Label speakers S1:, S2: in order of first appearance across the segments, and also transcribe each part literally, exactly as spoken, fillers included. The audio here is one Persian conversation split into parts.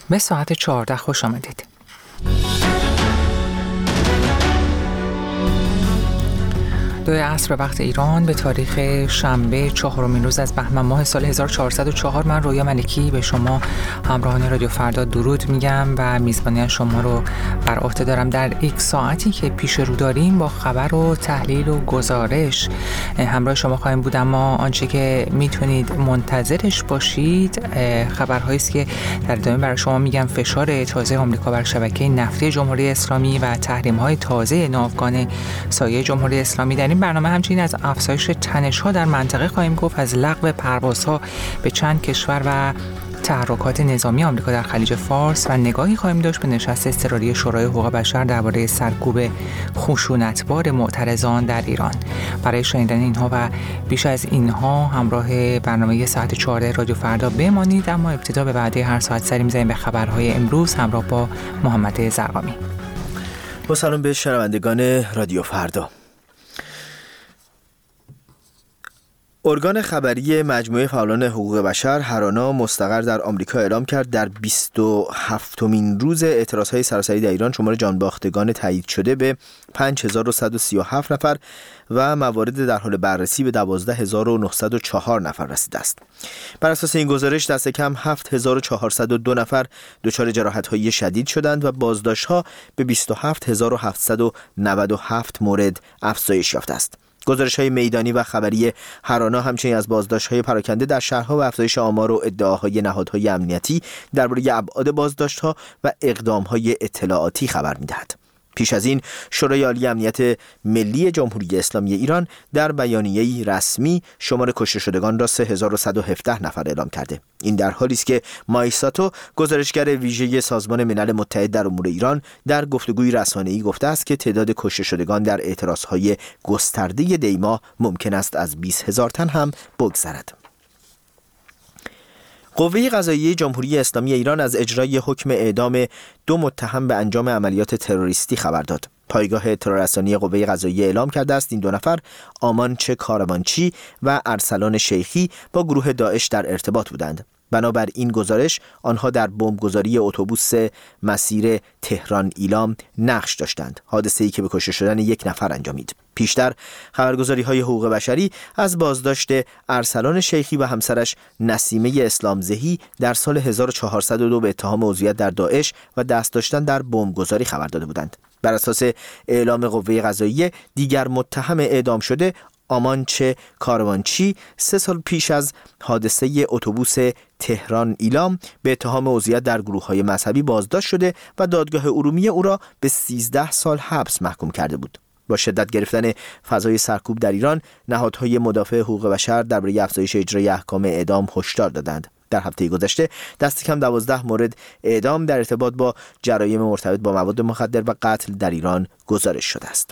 S1: به ساعت چهارده خوش آمدید. دو عصر وقت ایران به تاریخ شنبه چهارمین روز از بهمن ماه سال هزار و چهارصد و چهار، من رویا ملکی به شما همراهان رادیو فردا درود میگم و میزبانی شما رو بر عهده دارم در یک ساعتی که پیش رو داریم با خبر و تحلیل و گزارش همراه شما خواهیم بود. اما آنچه که میتونید منتظرش باشید خبرهایی است که در ادامه برای شما میگم. فشار تازه آمریکا بر شبکه نفتی جمهوری اسلامی و تحریم‌های تازه ناوگان سایه جمهوری اسلامی. در این برنامه همچنین از افزایش تنش‌ها در منطقه خواهیم گفت، از لغو پروازها به چند کشور و تحرکات نظامی آمریکا در خلیج فارس و نگاهی خواهیم داشت به نشست اضطراری شورای حقوق بشر درباره سرکوب خشونتبار معترضان در ایران. برای شنیدن اینها و بیش از اینها همراه برنامه ساعت چهارده رادیو فردا بمانید. اما ابتدا به وعده هر ساعت سری می‌زنیم به خبرهای امروز همراه با محمد زرقامی.
S2: با سلام به شنوندگان رادیو فردا. ارگان خبری مجموعه فعالان حقوق بشر هرانا مستقر در آمریکا اعلام کرد در بیست و هفتمین روز اعتراضهای سراسری در ایران شمار جانباختگان تایید شده به پنج هزار و صد و سی و هفت نفر و موارد در حال بررسی به دوازده هزار و نهصد و چهار نفر رسیده است. بر اساس این گزارش دست کم هفت هزار و چهارصد و دو نفر دچار جراحت‌های شدید شدند و بازداشت‌ها به بیست و هفت هزار و هفتصد و نود و هفت مورد افزایش یافته است. گزارش‌های میدانی و خبری هرانا همچنین از بازداشت‌های پراکنده در شهرها و افزایش آمار و ادعاهای نهادهای امنیتی درباره ابعاد بازداشت‌ها و اقدام‌های اطلاعاتی خبر می‌دهد. پیش از این شورای عالی امنیت ملی جمهوری اسلامی ایران در بیانیه‌ای رسمی شمار کشته شدگان را سه هزار و صد و هفده نفر اعلام کرده. این در حالی است که مایساتو گزارشگر ویژه سازمان ملل متحد در امور ایران در گفتگوی رسانه‌ای گفته است که تعداد کشته شدگان در اعتراضهای گسترده دی‌ماه ممکن است از بیست هزار تن هم بگذرد. قوه قضاییه جمهوری اسلامی ایران از اجرای حکم اعدام دو متهم به انجام عملیات تروریستی خبر داد. پایگاه تروررسانی قوه قضاییه اعلام کرده است این دو نفر، آمانچه کاروانچی و ارسلان شیخی، با گروه داعش در ارتباط بودند. بنابر این گزارش آنها در بمبگذاری اتوبوس مسیر تهران ایلام نقش داشتند، حادثه‌ای که به کشته شدن یک نفر انجامید. پیشتر خبرگزاری‌های حقوق بشری از بازداشت ارسلان شیخی و همسرش نسیمه اسلامزهی در سال هزار و چهارصد و دو به اتهام عضویت در داعش و دست داشتن در بمبگذاری خبر داده بودند. بر اساس اعلام قوه قضاییه دیگر متهم اعدام شده آمانچه کاروانچی سه سال پیش از حادثه اتوبوس تهران ایلام به اتهام عضویت در گروه‌های مذهبی بازداشت شده و دادگاه ارومیه او را به سیزده سال حبس محکوم کرده بود. با شدت گرفتن فضای سرکوب در ایران، نهادهای مدافع حقوق بشر درباره افزایش اجرای احکام اعدام هشدار دادند. در هفته گذشته دست کم دوازده مورد اعدام در ارتباط با جرایم مرتبط با مواد مخدر و قتل در ایران گزارش شده است.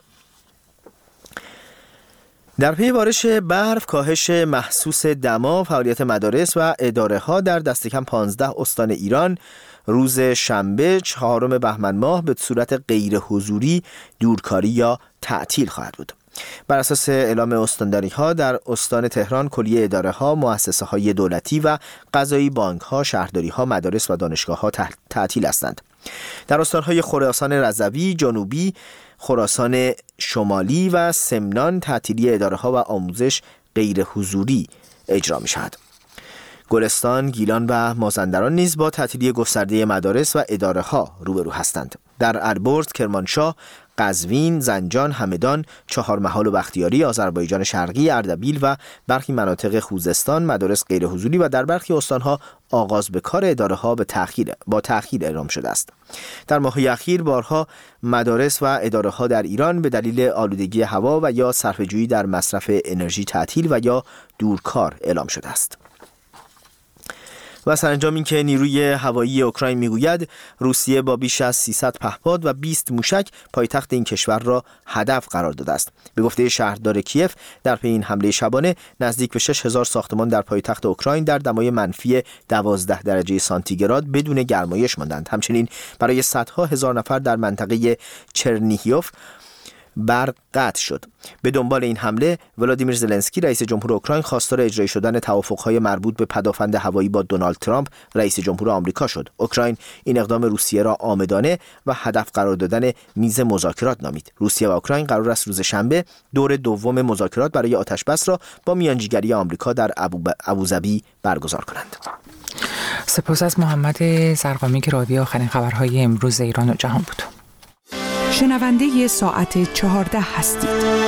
S2: در پی بارش برف، کاهش محسوس دما، فعالیت مدارس و اداره‌ها در دست کم پانزده استان ایران روز شنبه چهارم بهمن ماه به صورت غیر حضوری دورکاری یا تعطیل خواهد بود. بر اساس اعلام استانداری‌ها در استان تهران کلیه اداره‌ها، مؤسسه‌های دولتی و قضایی، بانک‌ها، شهرداری‌ها، مدارس و دانشگاه‌ها تعطیل هستند. در استان‌های خراسان رضوی، جنوبی، خراسان شمالی و سمنان تعطیلی اداره‌ها و آموزش غیر حضوری اجرا می‌شود. گلستان، گیلان و مازندران نیز با تعطیلی گسترده مدارس و اداره‌ها روبرو هستند. در البرز، کرمانشاه، قزوین، زنجان، همدان، چهارمحال و بختیاری، آذربایجان شرقی، اردبیل و برخی مناطق خوزستان مدارس غیر حضوری و در برخی استان‌ها آغاز به کار اداره‌ها به تأخیر با تأخیر اعلام شده است. در ماه‌های اخیر بارها مدارس و اداره‌ها در ایران به دلیل آلودگی هوا و یا صرفه‌جویی در مصرف انرژی تعطیل و یا دورکار اعلام شده است. و سرانجام این که نیروی هوایی اوکراین میگوید روسیه با بیش از سیصد پهپاد و بیست موشک پایتخت این کشور را هدف قرار داده است. به گفته شهردار کیف، در پی این حمله شبانه نزدیک به شش هزار ساختمان در پایتخت اوکراین در دمای منفی دوازده درجه سانتیگراد بدون گرمایش ماندند. همچنین برای صدها هزار نفر در منطقه چرنیهیوف برق قطع شد. به دنبال این حمله ولادیمیر زلنسکی رئیس جمهور اوکراین خواستار اجرایی شدن توافق‌های مربوط به پدافند هوایی با دونالد ترامپ رئیس جمهور آمریکا شد. اوکراین این اقدام روسیه را عامدانه و هدف قرار دادن میز مذاکرات نامید. روسیه و اوکراین قرار است روز شنبه دور دوم مذاکرات برای آتشبس را با میانجیگری آمریکا در ابوظبی برگزار کنند.
S1: سپاس از محمد زرقامی که راوی آخرین خبرهای امروز ایران و جهان بود.
S3: شنونده ساعت چهارده هستید.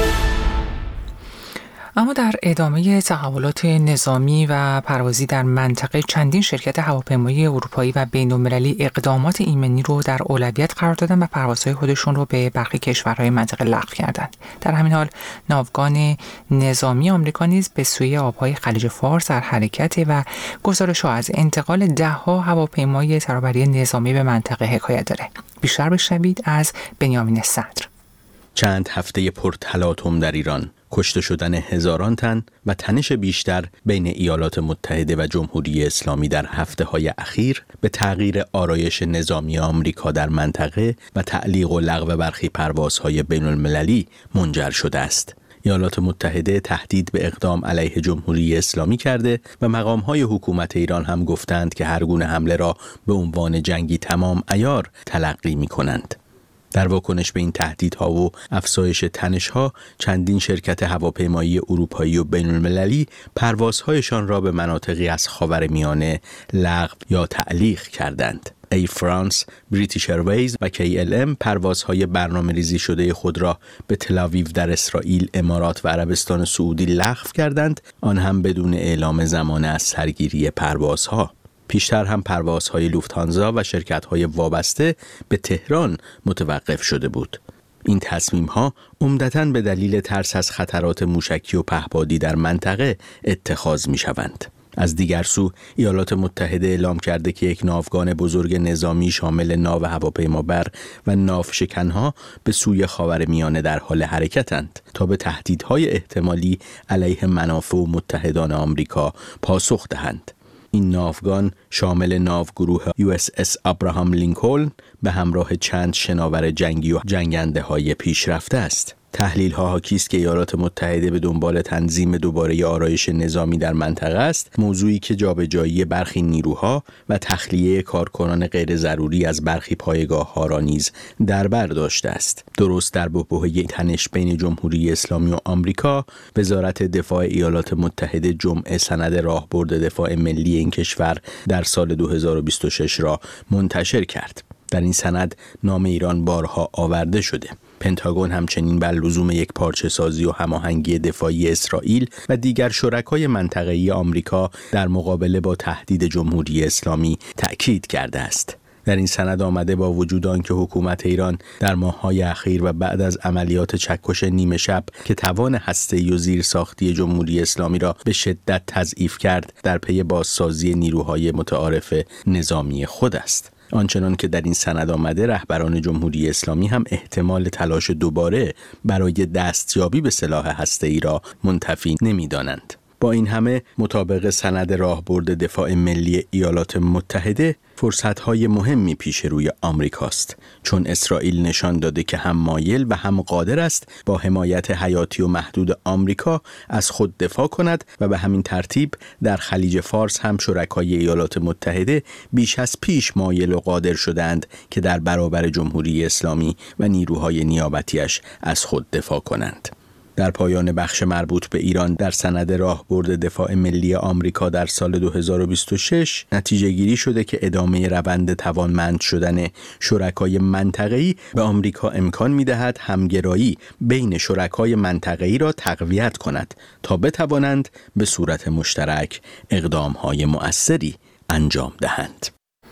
S1: اما در ادامه تحولات نظامی و پروازی در منطقه، چندین شرکت هواپیمایی اروپایی و بین‌المللی اقدامات ایمنی رو در اولویت قرار دادن و پروازهای خودشون رو به برخی کشورهای منطقه لغو کردند. در همین حال ناوگان نظامی آمریکا نیز به سوی آبهای خلیج فارس در حرکت و گزارش‌ها از انتقال ده‌ها هواپیمای ترابری نظامی به منطقه حکایت داره. بیشتر بشنوید از بنیامین صدر.
S4: چند هفته پرتلاطم در ایران، کشته شدن هزاران تن و تنش بیشتر بین ایالات متحده و جمهوری اسلامی در هفته‌های اخیر به تغییر آرایش نظامی آمریکا در منطقه و تعلیق و لغو برخی پروازهای بین‌المللی منجر شده است. ایالات متحده تهدید به اقدام علیه جمهوری اسلامی کرده و مقام‌های حکومت ایران هم گفتند که هر گونه حمله را به عنوان جنگی تمام عیار تلقی می‌کنند. در واکنش به این تهدیدها و افزایش تنش‌ها، چندین شرکت هواپیمایی اروپایی و بین‌المللی پروازهایشان را به مناطقی از خاورمیانه لغو یا تعلیق کردند. ایر فرانس، بریتیش ایرویز و کی ال ام پروازهای برنامه‌ریزی شده خود را به تل‌آویو در اسرائیل، امارات و عربستان سعودی لغو کردند، آن هم بدون اعلام زمان از سرگیری پروازها. پیشتر هم پروازهای لوفت‌هانزا و شرکت‌های وابسته به تهران متوقف شده بود. این تصمیم‌ها عمدتاً به دلیل ترس از خطرات موشکی و پهپادی در منطقه اتخاذ می‌شوند. از دیگر سو، ایالات متحده اعلام کرده که یک ناوگان بزرگ نظامی شامل ناو هواپیمابر و ناوشکن‌ها به سوی خاورمیانه در حال حرکتند تا به تهدیدهای احتمالی علیه منافع و متحدان آمریکا پاسخ دهند. این ناوگان شامل ناوگروه یو اس اس ابراهام لینکلن به همراه چند شناور جنگی و جنگنده های پیشرفته است. تحلیل ها حاکی است که ایالات متحده به دنبال تنظیم دوباره آرایش نظامی در منطقه است، موضوعی که جابجایی برخی نیروها و تخلیه کارکنان غیر ضروری از برخی پایگاه ها را نیز در بر داشته است. درست در بحبوحه تنش بین جمهوری اسلامی و آمریکا، وزارت دفاع ایالات متحده جمعه سند راهبرد دفاع ملی این کشور در سال دو هزار و بیست و شش را منتشر کرد. در این سند نام ایران بارها آورده شده. پنتاگون همچنین بر لزوم یک پارچه سازی و هماهنگی دفاعی اسرائیل و دیگر شرکای منطقه‌ای آمریکا در مقابله با تهدید جمهوری اسلامی تأکید کرده است. در این سند آمده با وجود آنکه حکومت ایران در ماه‌های اخیر و بعد از عملیات چکش نیمه شب که توان هسته‌ای و زیرساختی جمهوری اسلامی را به شدت تضعیف کرد، در پی بازسازی نیروهای متعارف نظامی خود است. آنچنان که در این سند آمده، رهبران جمهوری اسلامی هم احتمال تلاش دوباره برای دستیابی به سلاح هسته‌ای را منتفی نمی‌دانند. با این همه، مطابق سند راهبرد دفاع ملی ایالات متحده، فرصت‌های مهمی پیش روی آمریکاست، چون اسرائیل نشان داده که هم مایل و هم قادر است با حمایت حیاتی و محدود آمریکا از خود دفاع کند و به همین ترتیب در خلیج فارس هم شرکای ایالات متحده بیش از پیش مایل و قادر شدند که در برابر جمهوری اسلامی و نیروهای نیابتیش از خود دفاع کنند. در پایان بخش مربوط به ایران در سند راهبرد دفاع ملی آمریکا در سال دو هزار و بیست و شش نتیجه گیری شده که ادامه روند توانمند شدن شرکای منطقه‌ای به آمریکا امکان می‌دهد همگرایی بین شرکای منطقه‌ای را تقویت کند تا بتوانند به صورت مشترک اقدام‌های مؤثری انجام دهند.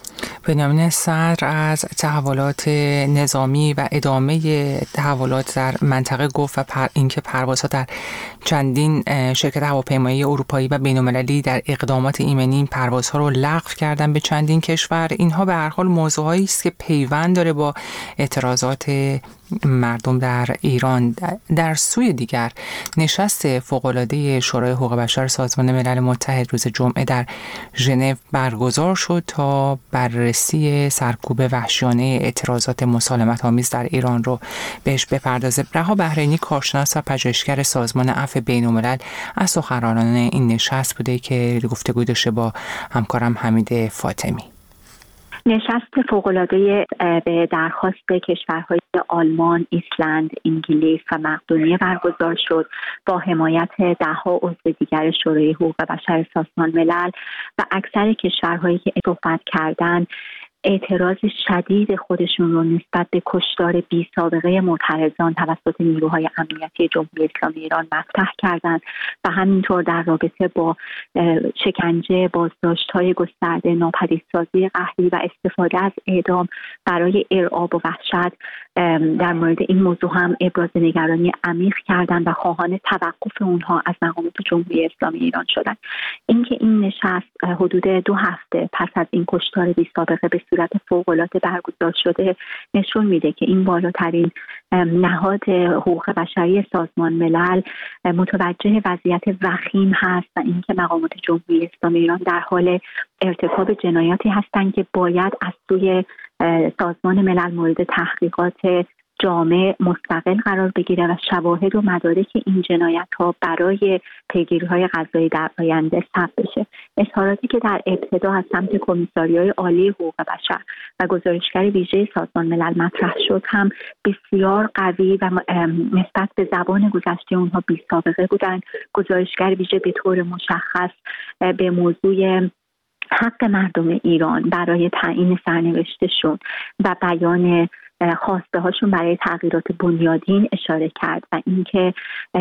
S1: بنیامین صدر از تحولات نظامی و ادامه تحولات در منطقه گفت و پر اینکه پروازها در چندین شرکت هواپیمایی اروپایی و بین‌المللی در اقدامات ایمنی این پروازها رو لغو کردن به چندین کشور. اینها به هر حال موضوعایی است که پیوند داره با اعتراضات مردم در ایران. در سوی دیگر نشست فوق‌العاده شورای حقوق بشر سازمان ملل متحد روز جمعه در ژنو برگزار شد تا بررسی سرکوب وحشیانه اعتراضات مسالمت‌آمیز در ایران رو بهش بپردازه. رها بحرینی، کارشناس و پژوهشگر سازمان عفو بین‌الملل، از سخنرانان این نشست بوده که گفتگوی داشته با همکارم حمید فاطمی.
S5: نشست فوق‌العاده به درخواست کشورهای آلمان، ایسلند، انگلیس و مقدونیه برگزار شد با حمایت ده‌ها عضو دیگر شورای حقوق بشر سازمان ملل و اکثر کشورهایی که صحبت کردند اعتراض شدید خودشون رو نسبت به کشتار بی سابقه معترضان توسط نیروهای امنیتی جمهوری اسلامی ایران مطرح کردند و همینطور در رابطه با شکنجه، بازداشت‌های گسترده، ناپدیدسازی قهری و استفاده از اعدام برای ارعاب و وحشت در مورد این موضوع هم ابراز نگرانی عمیق کردند و خواهان توقف اونها از مقامات جمهوری اسلامی ایران شدند. اینکه این نشست حدود دو هفته پس از این کشتار بی سابقه به صورت فوق‌العاده برگزار شده نشون میده که این بالاترین نهاد حقوق بشری سازمان ملل متوجه وضعیت وخیم هست و اینکه مقامات جمهوری اسلامی ایران در حال ارتکاب جنایاتی هستند که باید از سوی سازمان ملل مورد تحقیقات جامع مستقل قرار بگیره و شواهد و مدارک این جنایت‌ها برای پیگیری‌های قضایی در آینده ثبت بشه. اظهاراتی که در ابتدا از سمت کمیساریای عالی حقوق بشر و گزارشگر ویژه سازمان ملل مطرح شد هم بسیار قوی و نسبت به زبان گذشته اونها بی‌سابقه بودند. گزارشگر ویژه به طور مشخص به موضوع حق مردم ایران برای تعیین سرنوشتشون و بیان خواسته هاشون برای تغییرات بنیادین اشاره کرد و اینکه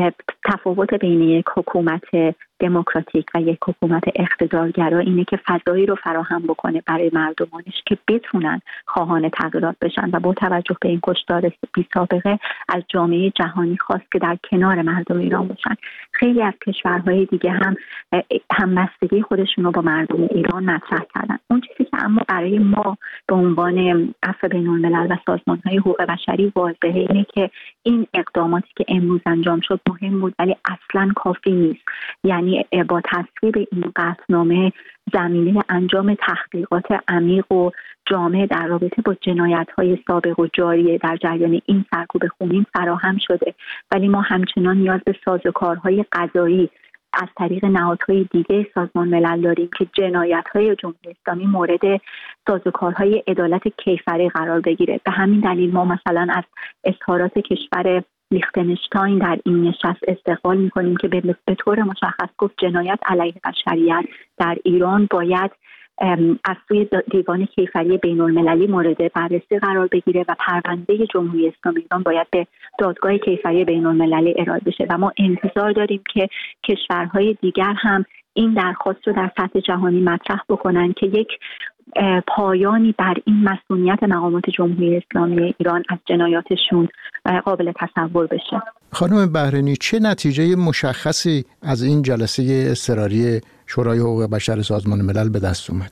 S5: تفاوت بین یک حکومت دموکراتیک و یک حکومت اقتدارگرا اینه که فضایی رو فراهم بکنه برای مردمانش که بتونن خواهان تغییرات بشن و با توجه به این کشتار بی سابقه از جامعه جهانی خواست که در کنار مردم ایران باشن. خیلی از کشورهای دیگه هم همبستگی خودشون رو با مردم ایران مطرح کردن. اون چیزی که اما برای ما به عنوان عفو بین‌الملل و سازمان‌های حقوق بشری واضحه اینه که این اقداماتی که امروز انجام شد مهم بود ولی اصلاً کافی نیست. یعنی با تصویب این قطعنامه زمینه انجام تحقیقات عمیق و جامع در رابطه با جنایت‌های سابق و جاری در جریان این سرکوب خونین فراهم شده، ولی ما همچنان نیاز به سازوکارهای قضایی از طریق نهادهای دیگه سازمان ملل داریم که جنایت‌های جمهوری اسلامی مورد سازوکارهای عدالت کیفری قرار بگیره. به همین دلیل ما مثلا از اظهارات کشور لیختنشتاین در این نشست استقبال می‌کنیم که به طور مشخص گفت جنایت علیه بشریت در ایران باید از سوی دیوان کیفری بین‌المللی مورد بررسی قرار بگیره و پرونده جمهوری اسلامی ایران باید به دادگاه کیفری بین‌المللی ارائه بشه و ما انتظار داریم که کشورهای دیگر هم این درخواست رو در سطح جهانی مطرح بکنن که یک پایانی بر این مسئولیت مقامات جمهوری اسلامی ایران از جنایاتشون قابل تصور بشه.
S6: خانم بحرینی، چه نتیجه مشخصی از این جلسه اضطراری شورای حقوق بشر سازمان ملل به دست اومد؟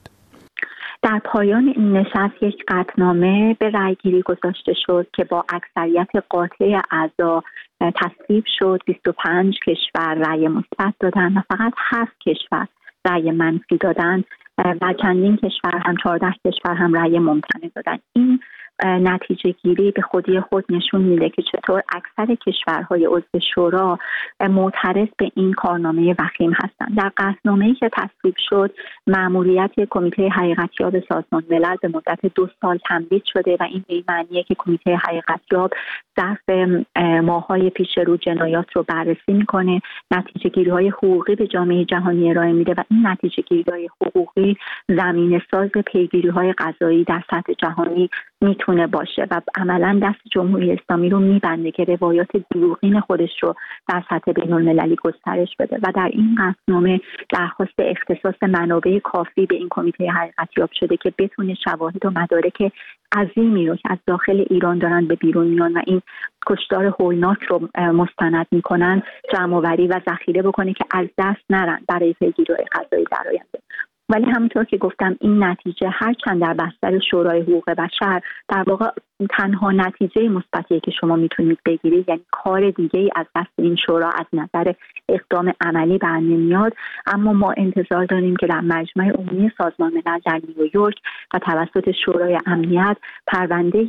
S5: در پایان این نشست یک قطعنامه به رأیگیری گذاشته شد که با اکثریت قاطع اعضا تصویب شد. بیست و پنج کشور رأی مثبت دادن و فقط هفت کشور رأی منفی دادن و چندین کشور هم چهارده کشور هم رأی ممتنع دادن. این نتیجه گیری به خودی خود نشون میده که چطور اکثر کشورهای عضو شورا معترض به این کارنامه وخیم هستند. در قطعنامه‌ای که تصویب شد مأموریت کمیته حقیقتیاب سازمان ملل به مدت دو سال تمدید شده و این به معنیه که کمیته حقیقتیاب ظرف ماه‌های پیش رو جنایات رو بررسی میکنه، نتیجه گیری‌های حقوقی به جامعه جهانی ارائه میده و این نتیجه گیری‌های حقوقی زمینه ساز پیگیری‌های قضایی در سطح جهانی میتونه باشه و عملا دست جمهوری اسلامی رو میبنده که روایات دروغین خودش رو در سطح بین‌المللی گسترش بده و در این قطعنامه درخواست اختصاص منابع کافی به این کمیته حقیقتیاب شده که بتونه شواهد و مدارک عظیمی رو که از داخل ایران دارن به بیرون میان و این کشتار هولناک رو مستند میکنن جمع‌آوری و ذخیره بکنه که از دست نرن برای پیگیری قضایی در آینده. ولی همونطور که گفتم این نتیجه هرچند در بستر شورای حقوق بشر در واقع تنها نتیجه مثبتیه که شما میتونید بگیرید، یعنی کار دیگه ای از دست این شورا از نظر اقدام عملی برنمیاد، اما ما انتظار داریم که در مجمع عمومی سازمان ملل در نیویورک و توسط شورای امنیت پرونده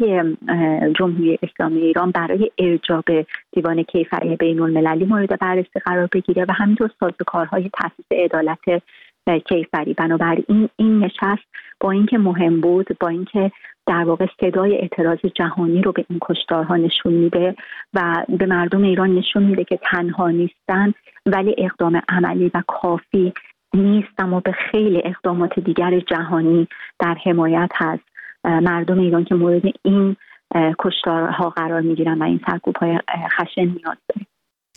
S5: جمهوری اسلامی ایران برای ارجاع به دیوان کیفری بین‌المللی مورد بررسی قرار بگیره و همینطور سازوکارهای تأسیس عدالت کیفری. بنابراین این نشست با اینکه مهم بود، با اینکه در واقع صدای اعتراض جهانی رو به این کشتارها نشون میده و به مردم ایران نشون میده که تنها نیستن، ولی اقدام عملی و کافی نیست، اما به خیلی اقدامات دیگر جهانی در حمایت هست مردم ایران که مورد این کشتارها قرار میگیرن و این سرکوب‌های خشن نیاز داره.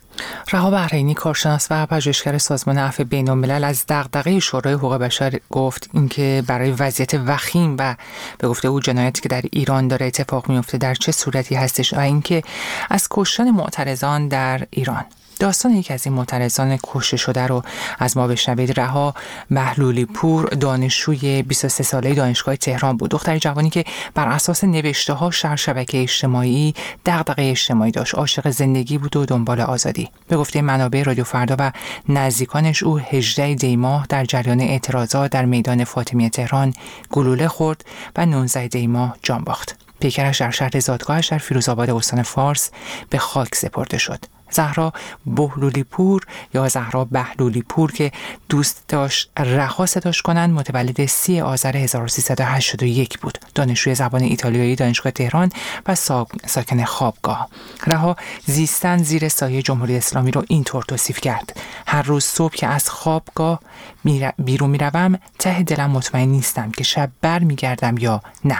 S1: رها بحرینی، کارشناس و پژوهشگر سازمان عفو بین‌الملل، از دغدغه شورای حقوق بشر گفت اینکه برای وضعیت وخیم و به گفته او جنایتی که در ایران داره اتفاق میفته در چه صورتی هستش و اینکه از کشتن معترضان در ایران. داستان یکی از این معترضان کشته شده رو از ما بشنوید. رها بهلولی پور دانشجوی بیست و سه ساله دانشگاه تهران بود. دختری جوانی که بر اساس نوشته‌هاش در شبکه اجتماعی دغدغه اجتماعی داشت، عاشق زندگی بود و دنبال آزادی. به گفته منابع رادیو فردا و نزدیکانش، او هجدهم دی ماه در جریان اعتراضات در میدان فاطمیه تهران گلوله خورد و نوزدهم دی ماه جان باخت. پیکرش در شهر زادگاهش در فیروزآباد استان فارس به خاک سپرده شد. زهرا بهلولی پور یا زهرا بهلولی پور که دوست داشت رها صداش کنند، متولد سی آذر هزار و سیصد و هشتاد و یک بود. دانشجوی زبان ایتالیایی دانشگاه تهران و ساکن خوابگاه. رها زیستن زیر سایه جمهوری اسلامی رو اینطور توصیف کرد: هر روز صبح که از خوابگاه بیرون میروم ته دلم مطمئن نیستم که شب بر میگردم یا نه.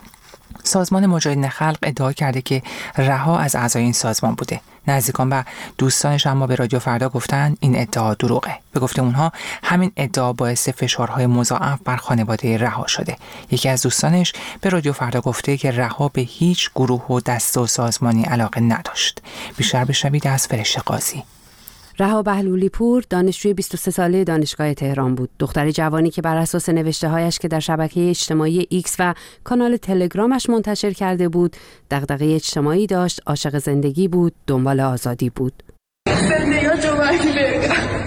S1: سازمان مجاهدین خلق ادعا کرده که رها از اعضای این سازمان بوده. نزدیکان و دوستانش اما به رادیو فردا گفتن این ادعا دروغه. به گفته اونها همین ادعا باعث فشارهای مضاعف بر خانواده رها شده. یکی از دوستانش به رادیو فردا گفته که رها به هیچ گروه و دست و سازمانی علاقه نداشت. بیشتر بشنوید از فرشته قاضی.
S7: رها بهلولی پور دانشجوی بیست و سه ساله دانشگاه تهران بود. دختر جوانی که بر اساس نوشته‌هایش که در شبکه اجتماعی ایکس و کانال تلگرامش منتشر کرده بود، دغدغه اجتماعی داشت، عاشق زندگی بود، دنبال آزادی بود.
S8: زندگی جو بگیره.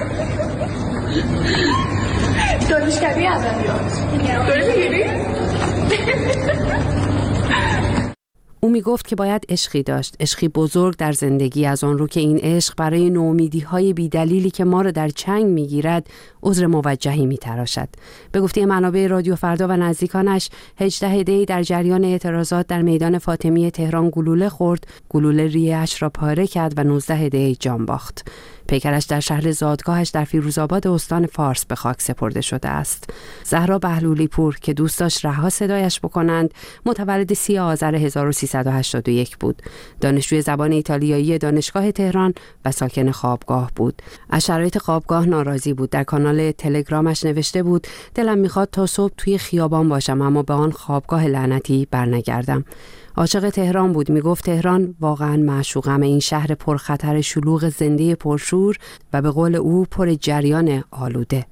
S8: دانشکده ادبیات. داری میگیری؟
S7: او می گفت که باید عشقی داشت، عشقی بزرگ در زندگی، از آن رو که این عشق برای نومیدی‌های بی‌دلیلی که ما رو در چنگ می‌گیرد عذر موجهی می‌تراشد. به گفته منابع رادیو فردا و نزدیکانش، هجدهم دی در جریان اعتراضات در میدان فاطمیه تهران گلوله خورد، گلوله ریه‌اش را پاره کرد و نوزدهم دی جان باخت. پیکرش در شهر زادگاهش در فیروزآباد استان فارس به خاک سپرده شده است. زهرا بهلولی پور که دوست داشت رها صدایش بکنند، متولد سی آذر هزار و سیصد و هشتاد و یک بود. دانشجوی زبان ایتالیایی دانشگاه تهران و ساکن خوابگاه بود. از شرایط خوابگاه ناراضی بود. در کانال تلگرامش نوشته بود: دلم میخواد تا صبح توی خیابان باشم اما به آن خوابگاه لعنتی برنگردم. عاشق تهران بود. میگفت تهران واقعا معشوقم، این شهر پرخطر شلوغ زنده پرشور و به قول او پر جریان آلوده.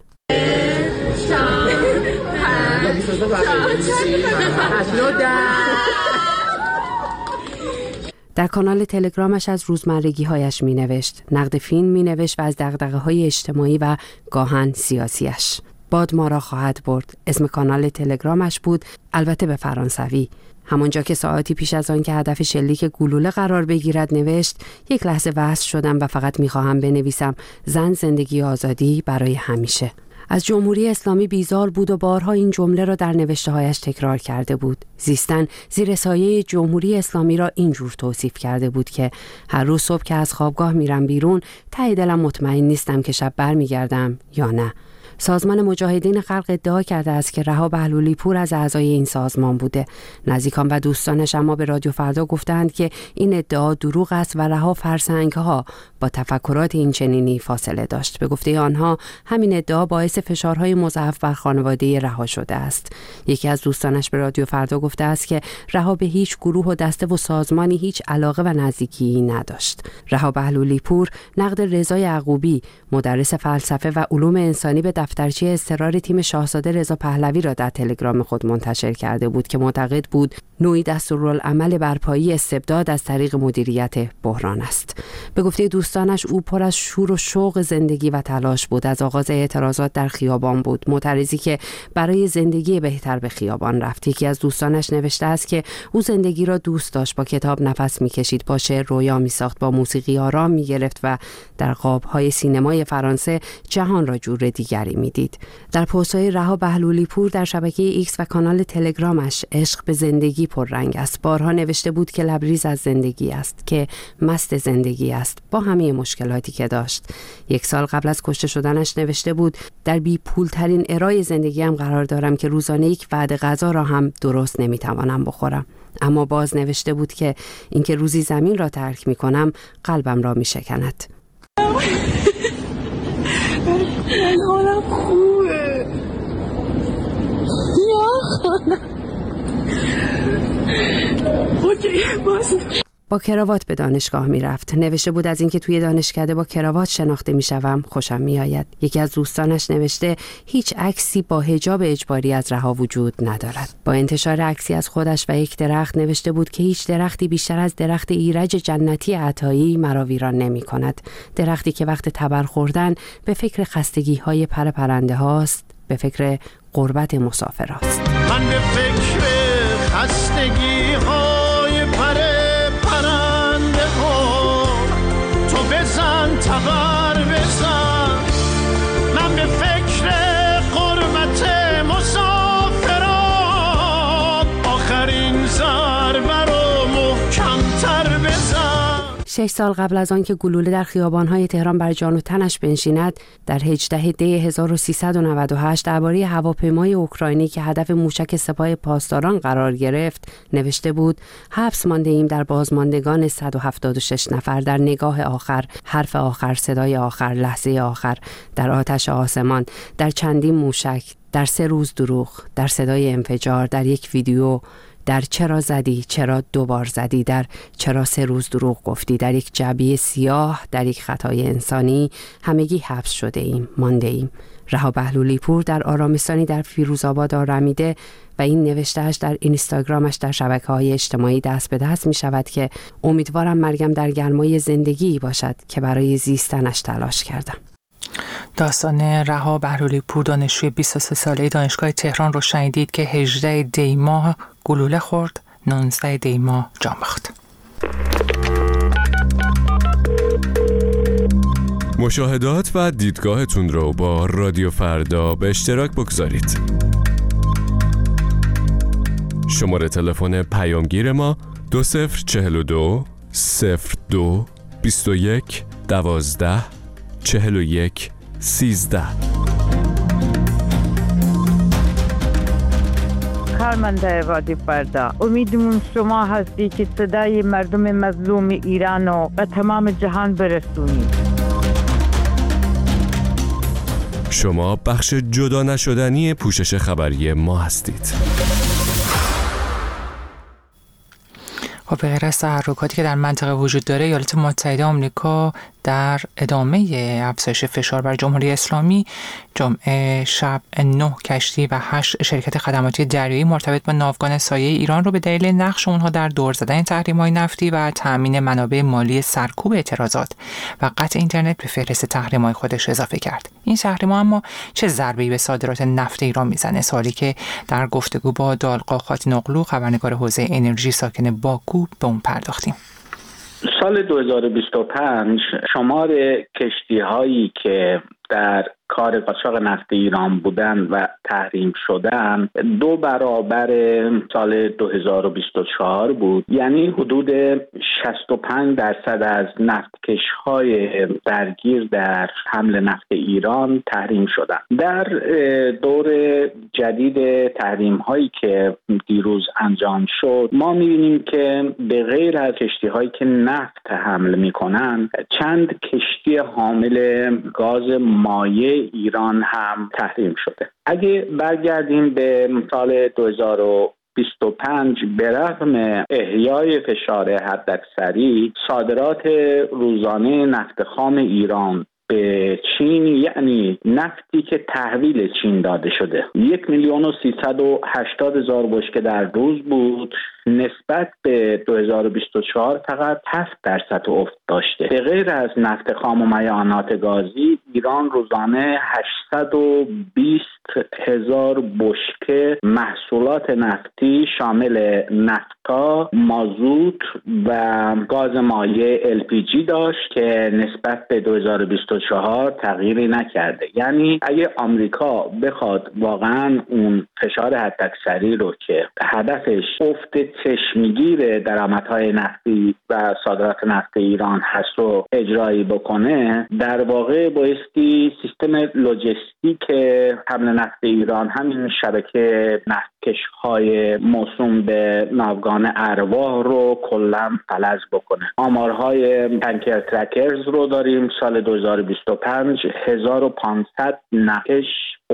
S7: در کانال تلگرامش از روزمرگی هایش می نوشت، نقد فیلم می نوشت و از دغدغه های اجتماعی و گاهن سیاسیش. باد ما را خواهد برد اسم کانال تلگرامش بود، البته به فرانسوی. همانجا که ساعتی پیش از آن که هدف شلیک گلوله قرار بگیرد نوشت: یک لحظه وصل شدم و فقط میخواهم بنویسم زن، زندگی، آزادی برای همیشه. از جمهوری اسلامی بیزار بود و بارها این جمله را در نوشته‌هایش تکرار کرده بود. زیستن زیر سایه جمهوری اسلامی را اینجور توصیف کرده بود که هر روز صبح که از خوابگاه میرم بیرون ته دلم مطمئن نیستم که شب برمیگردم یا نه. سازمان مجاهدین خلق ادعا کرده است که رها بهلولی پور از اعضای این سازمان بوده. نزدیکان و دوستانش اما به رادیو فردا گفتند که این ادعا دروغ است و رها فرسنگ‌ها با تفکرات این چنینی فاصله داشت. به گفته آنها همین ادعا باعث فشارهای مضاعف بر خانواده رها شده است. یکی از دوستانش به رادیو فردا گفته است که رها به هیچ گروه و دسته و سازمانی هیچ علاقه و نزدیکی نداشت. رها بهلولی پور نقد رضا یعقوبی مدرس فلسفه و علوم انسانی به دفترچه اضطرار تیم شاهزاده رضا پهلوی را در تلگرام خود منتشر کرده بود که معتقد بود نوعی دستورالعمل برپایی استبداد از طریق مدیریت بحران است. به گفته دوستانش او پر از شور و شوق زندگی و تلاش بود. از آغاز اعتراضات در خیابان بود، معترضی که برای زندگی بهتر به خیابان رفت. یکی از دوستانش نوشته است که او زندگی را دوست داشت، با کتاب نفس می‌کشید، با شعر رویا می‌ساخت، با موسیقی آرام می‌گرفت و در قاب‌های سینمای فرانسه جهان را جور دیگری می‌دید. در پست‌های رها بهلولی پور در شبکه ایکس و کانال تلگرامش عشق به زندگی پررنگ است. بارها نوشته بود که لبریز از زندگی است، که مست زندگی است با همه مشکلاتی که داشت. یک سال قبل از کشته شدنش نوشته بود در بی پول ترین ارای زندگی هم قرار دارم که روزانه یک وعده غذا را هم درست نمیتوانم بخورم. اما باز نوشته بود که اینکه روزی زمین را ترک میکنم قلبم را میشکند.
S8: من حالم خوبه. اوکی باز
S7: با کراوات به دانشگاه می رفت. نوشته بود از اینکه توی دانشکده با کراوات شناخته می شوم خوشم می آید. یکی از دوستانش نوشته هیچ عکسی با حجاب اجباری از رها وجود ندارد. با انتشار عکسی از خودش و یک درخت نوشته بود که هیچ درختی بیشتر از درخت ایرج جنتی عطایی مرا ویران نمی کند. درختی که وقت تبر خوردن به فکر خستگی های پر پرنده هاست، به فکر غربت مسافر هاست.
S9: من به فکر خستگی های پر پرنده ها، تو بزن تبر بزن. من به فکر غربت مسافران، آخرین ضربه رو محکم‌تر بزن.
S7: شش سال قبل از آن که گلوله در خیابان‌های تهران بر جان و تنش بنشیند، در هجدهم دی هزار و سیصد و نود و هشت درباره هواپیمای اوکراینی که هدف موشک سپاه پاسداران قرار گرفت نوشته بود حبس مانده ایم در بازماندگان صد و هفتاد و شش نفر، در نگاه آخر، حرف آخر، صدای آخر، لحظه آخر، در آتش آسمان، در چندین موشک، در سه روز دروغ، در صدای انفجار، در یک ویدیو، در چرا زدی، چرا دوبار زدی، در چرا سه روز دروغ گفتی، در یک جعبه سیاه، در یک خطای انسانی، همگی حبس شده ایم، مانده ایم. رها بهلولی پور در آرامستانی در فیروزآباد آرمیده و این نوشتهش در اینستاگرامش در شبکه‌های اجتماعی دست به دست می شود که امیدوارم مرگم در گرمای زندگی باشد که برای زیستنش تلاش کردم.
S1: داستان رها بهلولی پور دانشجوی بیست و سه ساله دانشگاه تهران رو شنیدید که هجدهم دی ماه گلوله خورد، نوزدهم دی ماه جان باخت.
S10: مشاهدات و دیدگاهتون رو با رادیو فردا به اشتراک بگذارید. شماره تلفن پیامگیر ما دو صفر چهل و دو صفر دو بیست و یک دوازده چهل و یک سیزده.
S11: کارمنده رادیو فردا، امیدمون شما هستی که صدای مردم مظلوم ایران رو به تمام جهان برسونی.
S10: شما بخش جدا نشدنی پوشش خبری ما هستید.
S1: خب به غیر از تحرکاتی که در منطقه وجود داره، ایالات متحده آمریکا در ادامه افزایش فشار بر جمهوری اسلامی جمعه شب نه کشتی و هشت شرکت خدماتی دریایی مرتبط با ناوگان سایه ایران رو به دلیل نقش اونها در دور زدن تحریم‌های نفتی و تأمین منابع مالی سرکوب اعتراضات و قطع اینترنت به فهرست تحریم‌های خودش اضافه کرد. این تحریم‌ها اما چه ضربه‌ای به صادرات نفت ایران میزنه؟ سوالی که در گفتگو با دالقا خاتین‌اوغلو خبرنگار حوزه انرژی ساکن باکو به اون پرداختیم.
S12: سال دو هزار و بیست و پنج شمار کشتی‌هایی که در کار قاچاق نفت ایران بودن و تحریم شدن دو برابر سال دو هزار و بیست و چهار بود. یعنی حدود شصت و پنج درصد از نفتکش‌های درگیر در حمل نفت ایران تحریم شدن. در دور جدید تحریم هایی که دیروز انجام شد ما می‌بینیم که به غیر از کشتی‌هایی که نفت حمل می‌کنن چند کشتی حامل گاز مایع ایران هم تحریم شده. اگه برگردیم به سال دو هزار و بیست و پنج به رغم احیای فشار حداکثری صادرات روزانه نفت خام ایران به چین، یعنی نفتی که تحویل چین داده شده، یک میلیون و سیصد و هشتاد هزار بشکه در روز بود، نسبت به دو هزار و بیست و چهار فقط هفت درصد افت داشته. به غیر از نفت خام و معدنیات گازی ایران روزانه هشتصد و بیست هزار بشکه محصولات نفتی شامل نفتا، مازوت و گاز مایع ال پی جی داشت که نسبت به دو هزار و بیست و چهار تغییری نکرده. یعنی اگه آمریکا بخواد واقعا اون فشار حداکثری رو که هدفش افت چشمگیر درآمدهای نفتی و صادرات نفت ایران هست رو اجرایی بکنه، در واقع بایستی سیستم لوجستیک حمل نفت ایران، همین شبکه نفتکش‌های موسوم به ناوگان ارواح رو کلاً فلج بکنه. آمارهای تانکر ترکرز رو داریم. سال دو هزار و بیست و پنج هزار و پانصد نفتکش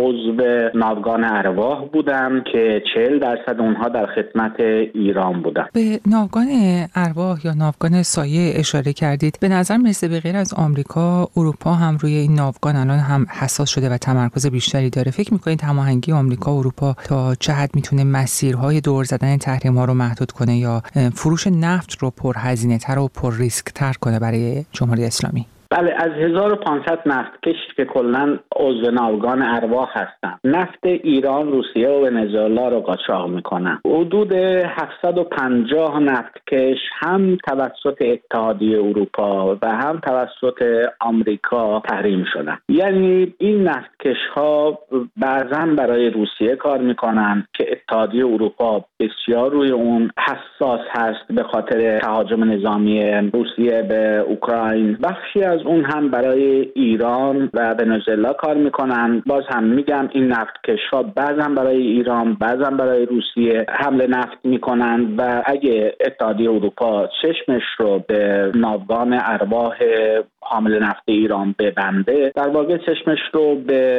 S12: عضو ناوگان ارواح بودن که چهل درصد اونها در خدمت ایران بودن.
S1: به ناوگان ارواح یا ناوگان سایه اشاره کردید. به نظر میرسه به غیر از آمریکا، اروپا هم روی این ناوگان الان هم حساس شده و تمرکز بیشتری داره. فکر می‌کنید هماهنگی آمریکا و اروپا تا چه حد میتونه مسیرهای دور زدن تحریم‌ها رو محدود کنه یا فروش نفت رو پرهزینه‌تر و پر ریسک‌تر کنه برای جمهوری اسلامی؟
S12: بله، از هزار و پانصد نفتکش که کلاً عضو ناوگان ارواح هستن، نفت ایران، روسیه و ونزوئلا رو قاچاق میکنن. حدود هفتصد و پنجاه نفتکش هم توسط اتحادیه اروپا و هم توسط آمریکا تحریم شدن. یعنی این نفتکش ها بعضا برای روسیه کار میکنن که اتحادیه اروپا بسیار روی اون حساس هست به خاطر تهاجم نظامی روسیه به اوکراین. بخشی از اون هم برای ایران و ونزوئلا کار میکنن. باز هم میگم این نفتکش‌ها بعضا برای ایران، بعضا برای روسیه حمل نفت میکنن و اگه اتحادیه اروپا چشمش رو به ناوگان ارواح حامل نفت ایران ببنده، در واقع چشمش رو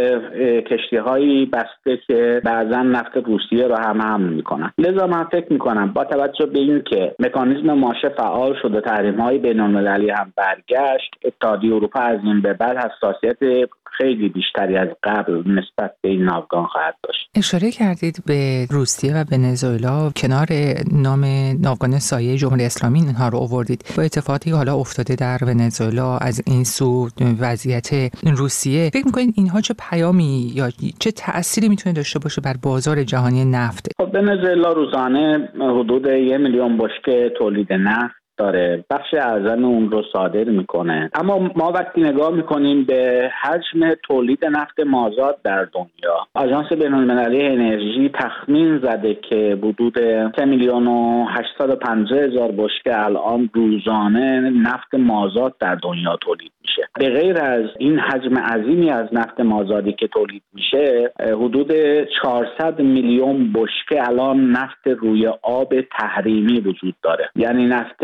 S12: به کشتی‌هایی بسته که بعضا نفت روسیه رو هم حمل میکنن. لذا من فکر میکنم با توجه به این که مکانیزم ماشه فعال شد و تحریم‌های بین‌المللی هم برگشت، اتحادیه اروپا از این به بعد حساسیت خیلی بیشتری از قبل نسبت به این ناوگان خواهد داشت.
S1: اشاره کردید به روسیه و ونزوئلا، کنار نام ناوگان سایه جمهوری اسلامی اینها رو آوردید. با اتفاقی حالا افتاده در ونزوئلا، از این سو وضعیت روسیه، فکر می‌کنید اینها چه پیامی یا چه تأثیری میتونه داشته باشه بر بازار جهانی نفت؟
S12: خب ونزوئلا روزانه حدود یک میلیون بشکه تولید نفت داره، بخش اعظم اون رو صادر میکنه. اما ما وقتی نگاه میکنیم به حجم تولید نفت مازاد در دنیا، آژانس بین‌المللی انرژی تخمین زده که حدود سه میلیون و هشتصد و پنجاه هزار بشکه الان روزانه نفت مازاد در دنیا تولید میشه. به غیر از این حجم عظیمی از نفت مازادی که تولید میشه، حدود چهارصد میلیون بشکه الان نفت روی آب تحریمی وجود داره. یعنی نفت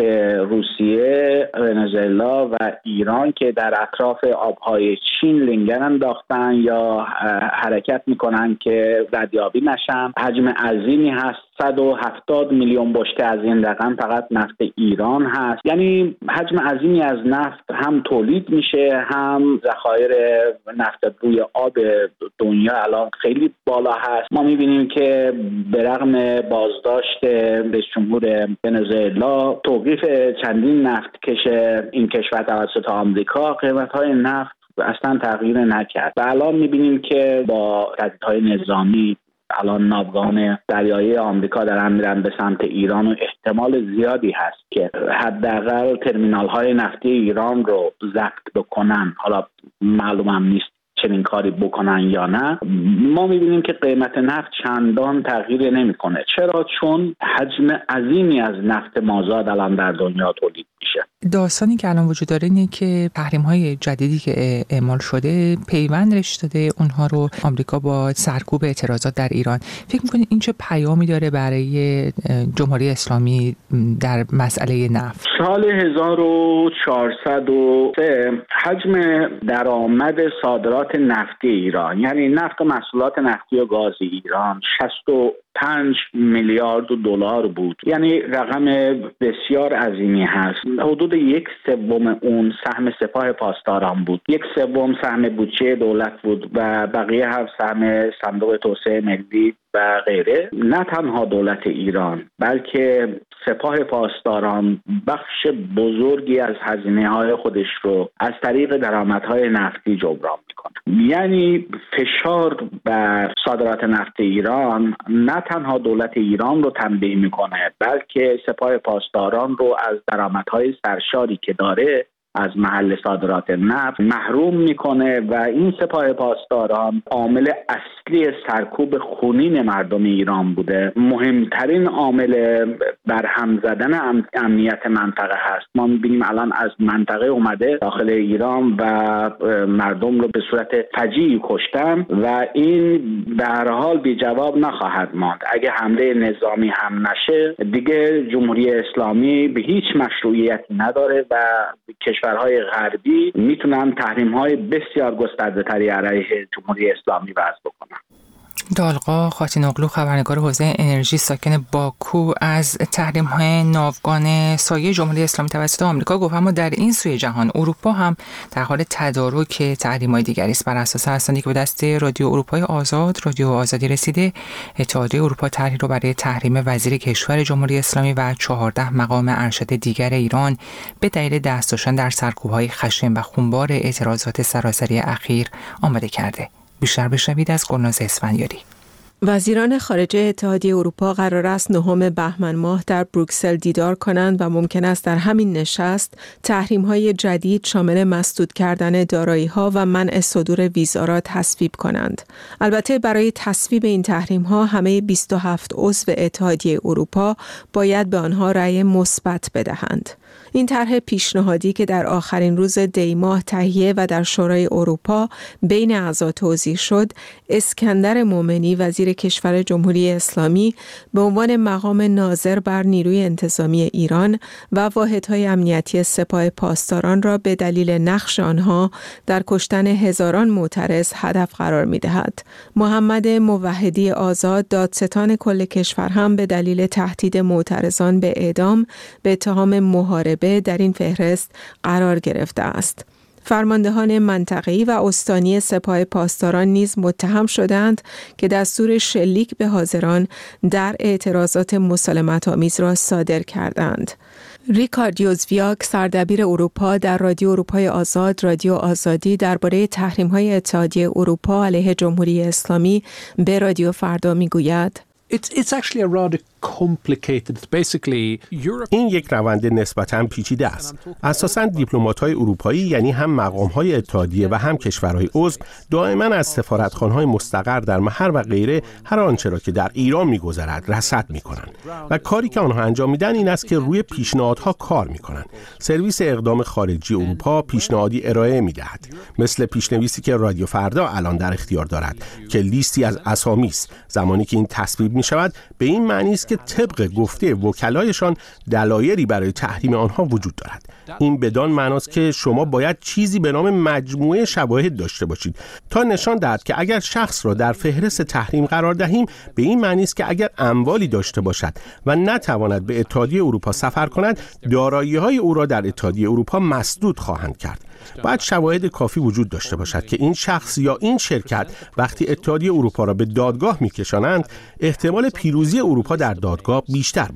S12: روسیه، ونزوئلا و ایران که در اطراف آبهای چین لنگر انداختن یا حرکت میکنن که ردیابی نشن، حجم عظیمی هست. صد و هفتاد میلیون بشکه از این رقم فقط نفت ایران هست. یعنی حجم عظیمی از نفت هم تولید میشه، هم ذخایر نفت روی آب دنیا الان خیلی بالا هست. ما میبینیم که به رغم بازداشت رئیس جمهور ونزوئلا، توقیف چندین نفتکش این کشور توسط آمریکا، قیمت‌های نفت اصلا تغییر نکرد و الان میبینیم که با تهدیدهای نظامی الان ناوگان دریایی آمریکا دارن میرن به سمت ایران و احتمال زیادی هست که حداقل ترمینال‌های نفتی ایران رو ضبط بکنن. حالا معلومم نیست چنین کاری بکنن یا نه، ما میبینیم که قیمت نفت چندان تغییر نمیکنه. چرا؟ چون حجم عظیمی از نفت مازاد الان در دنیا تولید میشه.
S1: داستانی که الان وجود داره اینه که تحریم‌های جدیدی که اعمال شده پیوند رشته داده اونها رو آمریکا با سرکوب اعتراضات در ایران. فکر می‌کنید این چه پیامی داره برای جمهوری اسلامی در مسئله نفت؟
S12: سال هزار و چهارصد و سه حجم درآمد صادرات نفتی ایران، یعنی نفت و محصولات نفتی و گاز ایران، شصت و پنج میلیارد دلار بود. یعنی رقم بسیار عظیمی هست. حدود یک سوم اون سهم سپاه پاسداران بود، یک سوم سهم بودجه دولت بود و بقیه هم سهم صندوق توسعه ملی و غیره. نه تنها دولت ایران بلکه سپاه پاسداران بخش بزرگی از هزینه‌های خودش رو از طریق درآمدهای نفتی جبران میکنه. یعنی فشار بر صادرات نفت ایران نه تنها دولت ایران رو تنبیه میکنه بلکه سپاه پاسداران رو از درآمدهای سرشاری که داره از محل صادرات نفت محروم میکنه و این سپاه پاسداران عامل اصلی سرکوب خونین مردم ایران بوده. مهمترین عامل برهم زدن امنیت منطقه هست. ما میبینیم الان از منطقه اومده داخل ایران و مردم رو به صورت فجیعی کشتن و این به هر حال بی جواب نخواهد ماند. اگه حمله نظامی هم نشه دیگه جمهوری اسلامی به هیچ مشروعیتی نداره و کشورهای غربی میتونن تحریم‌های بسیار گسترده‌تری علیه جمهوری اسلامی وضع بکنن.
S1: دالقا خاتینوغلو، خبرنگار حوزه انرژی ساکن باکو، از تحریم‌های ناوگان سایه جمهوری اسلامی توسط آمریکا گفت اما در این سوی جهان اروپا هم در حال تدارک تحریم‌های دیگری است. بر اساس اسنادی که به دست رادیو اروپای آزاد رادیو آزادی رسیده، اتحادیه اروپا طرحی رو برای تحریم وزیر کشور جمهوری اسلامی و چهارده مقام ارشد دیگر ایران به دلیل دست داشتن در سرکوب‌های خشن و خونبار اعتراضات سراسری اخیر آماده کرده. بیشتر بشنوید از گلناز اسفندیاری.
S13: وزیران خارجه اتحادیه اروپا قرار است نهم بهمن ماه در بروکسل دیدار کنند و ممکن است در همین نشست تحریم‌های جدید شامل مسدود کردن دارایی‌ها و منع صدور ویزا را تصویب کنند. البته برای تصویب این تحریم‌ها همه بیست و هفت عضو اتحادیه اروپا باید به آنها رأی مثبت بدهند. این طرح پیشنهادی که در آخرین روز دی ماه تهیه و در شورای اروپا بین اعضا توضیح شد، اسکندر مومنی وزیر کشور جمهوری اسلامی به عنوان مقام ناظر بر نیروی انتظامی ایران و واحدهای امنیتی سپاه پاسداران را به دلیل نقش آنها در کشتن هزاران معترض هدف قرار می‌دهد. محمد موحدی آزاد، دادستان کل کشور، هم به دلیل تهدید معترضان به اعدام به اتهام محاربه در این فهرست قرار گرفته است. فرماندهان منطقه‌ای و استانی سپاه پاسداران نیز متهم شدند که دستور شلیک به حاضران در اعتراضات مسالمت‌آمیز را صادر کردند. ریکارد یوزویاک، سردبیر اروپا در رادیو اروپای آزاد رادیو آزادی، درباره تحریم‌های اتحادیه اروپا علیه جمهوری اسلامی به رادیو فردا می‌گوید:
S14: It's it's actually a rather complicated. Basically, Europe... این یک روند نسبتاً پیچیده است. اساساً دیپلمات‌های اروپایی، یعنی هم مقام‌های اتحادیه و هم کشورهای عضو، دائما از سفارتخانه‌های مستقر در محل و غیره هر آنچه را که در ایران می‌گذرد رصد می‌کنند و کاری که آنها انجام میدن این است که روی پیشنهادها کار می‌کنند. سرویس اقدام خارجی اروپا پیشنهادی ارائه می‌دهد، مثل پیشنویسی که رادیو فردا الان در اختیار دارد که لیستی از اسامی است. زمانی که این تصویب می‌شود به این معنی است که طبق گفته وکلایشان دلایلی برای تحریم آنها وجود دارد. این بدان معناست که شما باید چیزی به نام مجموعه شواهد داشته باشید تا نشان دهد که اگر شخص را در فهرست تحریم قرار دهیم به این معنی است که اگر اموالی داشته باشد و نتواند به اتحادیه اروپا سفر کند، دارایی‌های او را در اتحادیه اروپا مسدود خواهند کرد. باید شواهد کافی وجود داشته باشد که این شخص یا این شرکت وقتی اتحادیه اروپا را به دادگاه می‌کشانند احتمال پیروزی اروپا در دادگاه بیشتر باشد.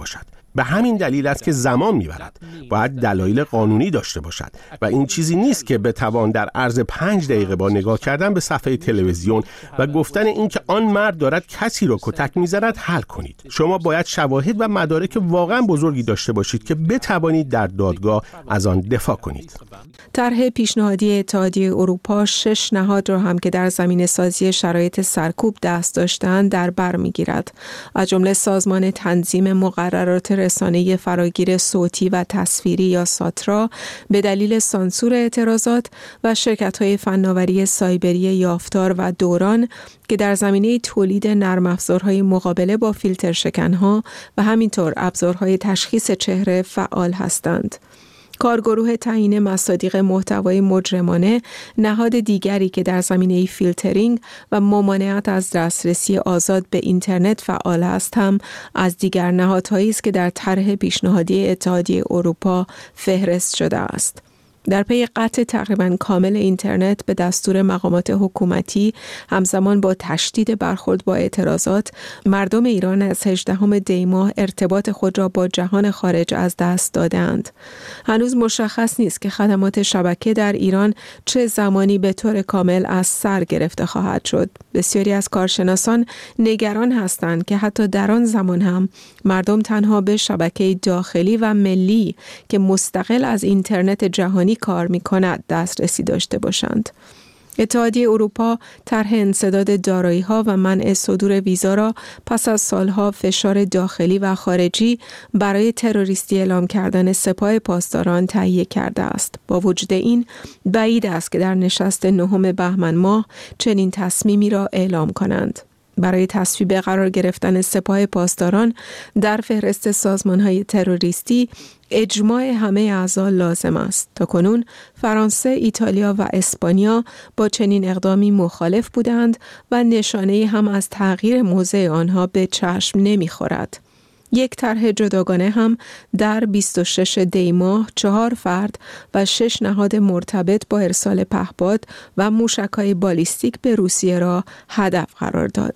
S14: به همین دلیل است که زمان میبرد. باید دلایل قانونی داشته باشد و این چیزی نیست که بتوان در عرض پنج دقیقه با نگاه کردن به صفحه تلویزیون و گفتن اینکه آن مرد دارد کسی را کتک میزند حل کنید. شما باید شواهد و مدارک واقعا بزرگی داشته باشید که بتوانید در دادگاه از آن دفاع کنید.
S13: طرح پیشنهادی اتحادیه اروپا شش نهاد را هم که در زمینه سازی شرایط سرکوب دست داشتند در بر میگیرد. از جمله سازمان تنظیم مقررات رسانه فراگیر صوتی و تصویری یا ساترا به دلیل سانسور اعتراضات و شرکت‌های فناوری سایبری یافتار و دوران که در زمینه تولید نرم افزارهای مقابله با فیلتر شکنها و همینطور ابزارهای تشخیص چهره فعال هستند. کارگروه تعیین مصادیق محتوای مجرمانه، نهاد دیگری که در زمینه فیلترینگ و ممانعت از دسترسی آزاد به اینترنت فعال است، هم از دیگر نهادهایی است که در طرح پیشنهادی اتحادیه اروپا فهرست شده است. در پی قطع تقریباً کامل اینترنت به دستور مقامات حکومتی همزمان با تشدید برخورد با اعتراضات، مردم ایران از هجدهم دی ماه ارتباط خود را با جهان خارج از دست دادند. هنوز مشخص نیست که خدمات شبکه در ایران چه زمانی به طور کامل از سر گرفته خواهد شد. بسیاری از کارشناسان نگران هستند که حتی در آن زمان هم مردم تنها به شبکه داخلی و ملی که مستقل از اینترنت جهانی کار می کند دسترسی داشته باشند. اتحادیه اروپا طرح انسداد دارایی‌ها و منع صدور ویزا را پس از سالها فشار داخلی و خارجی برای تروریستی اعلام کردن سپاه پاسداران تهیه کرده است. با وجود این بعید است که در نشست نهم بهمن ماه چنین تصمیمی را اعلام کنند. برای تصویب قرار گرفتن سپاه پاسداران در فهرست سازمان‌های تروریستی اجماع همه اعضا لازم است. تاکنون فرانسه، ایتالیا و اسپانیا با چنین اقدامی مخالف بودند و نشانه هم از تغییر موضع آنها به چشم نمی‌خورد. یک طرح جداگانه هم در بیست و شش دی ماه چهار فرد و شش نهاد مرتبط با ارسال پهپاد و موشک‌های بالیستیک به روسیه را هدف قرار داد.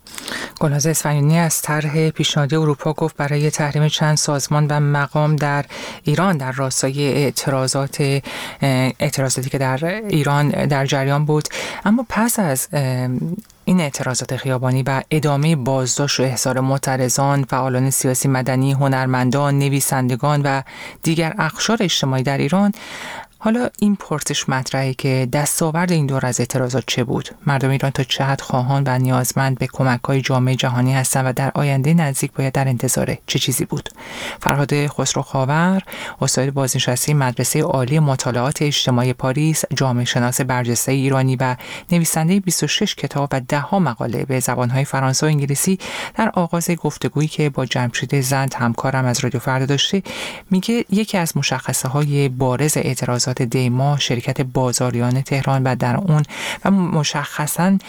S1: گلناز اصفهانی از طرح پیشنهادی اروپا گفت برای تحریم چند سازمان و مقام در ایران در راستای اعتراضات اعتراضاتی که در ایران در جریان بود، اما پس از این اعتراضات خیابانی و ادامه بازداشت و احضار معترضان، فعالان سیاسی مدنی، هنرمندان، نویسندگان و دیگر اقشار اجتماعی در ایران، حالا این پرسش مطرحه که دستاورد این دور از اعتراضات چه بود؟ مردم ایران تا چه حد خواهان و نیازمند به کمک‌های جامعه جهانی هستند و در آینده نزدیک باید در انتظار چه چیزی بود؟ فرهاد خسرو خاور، استاد بازنشسته مدرسه عالی مطالعات اجتماعی پاریس، جامعه شناس برجسته ایرانی و نویسنده بیست و شش کتاب و ده ها مقاله به زبان‌های فرانسه و انگلیسی، در آغاز گفتگویی که با جمشید زند همکارم از رادیو فردا داشته، میگه یکی از مشخصه‌های بارز اعتراضات دی ماه شرکت بازاریان تهران و در اون و مشخصاً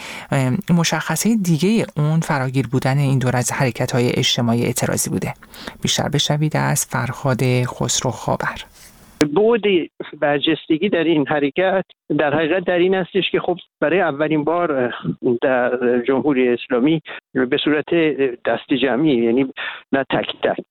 S1: مشخصه دیگه اون فراگیر بودن این دور از حرکت‌های اجتماعی اعتراضی بوده. بیشتر بشنوید از فرهاد خسرو خاور.
S15: بود برجستگی در این حرکت در حقیقت در این هستش که خب برای اولین بار در جمهوری اسلامی به صورت دست جمعی، یعنی نه تک تک،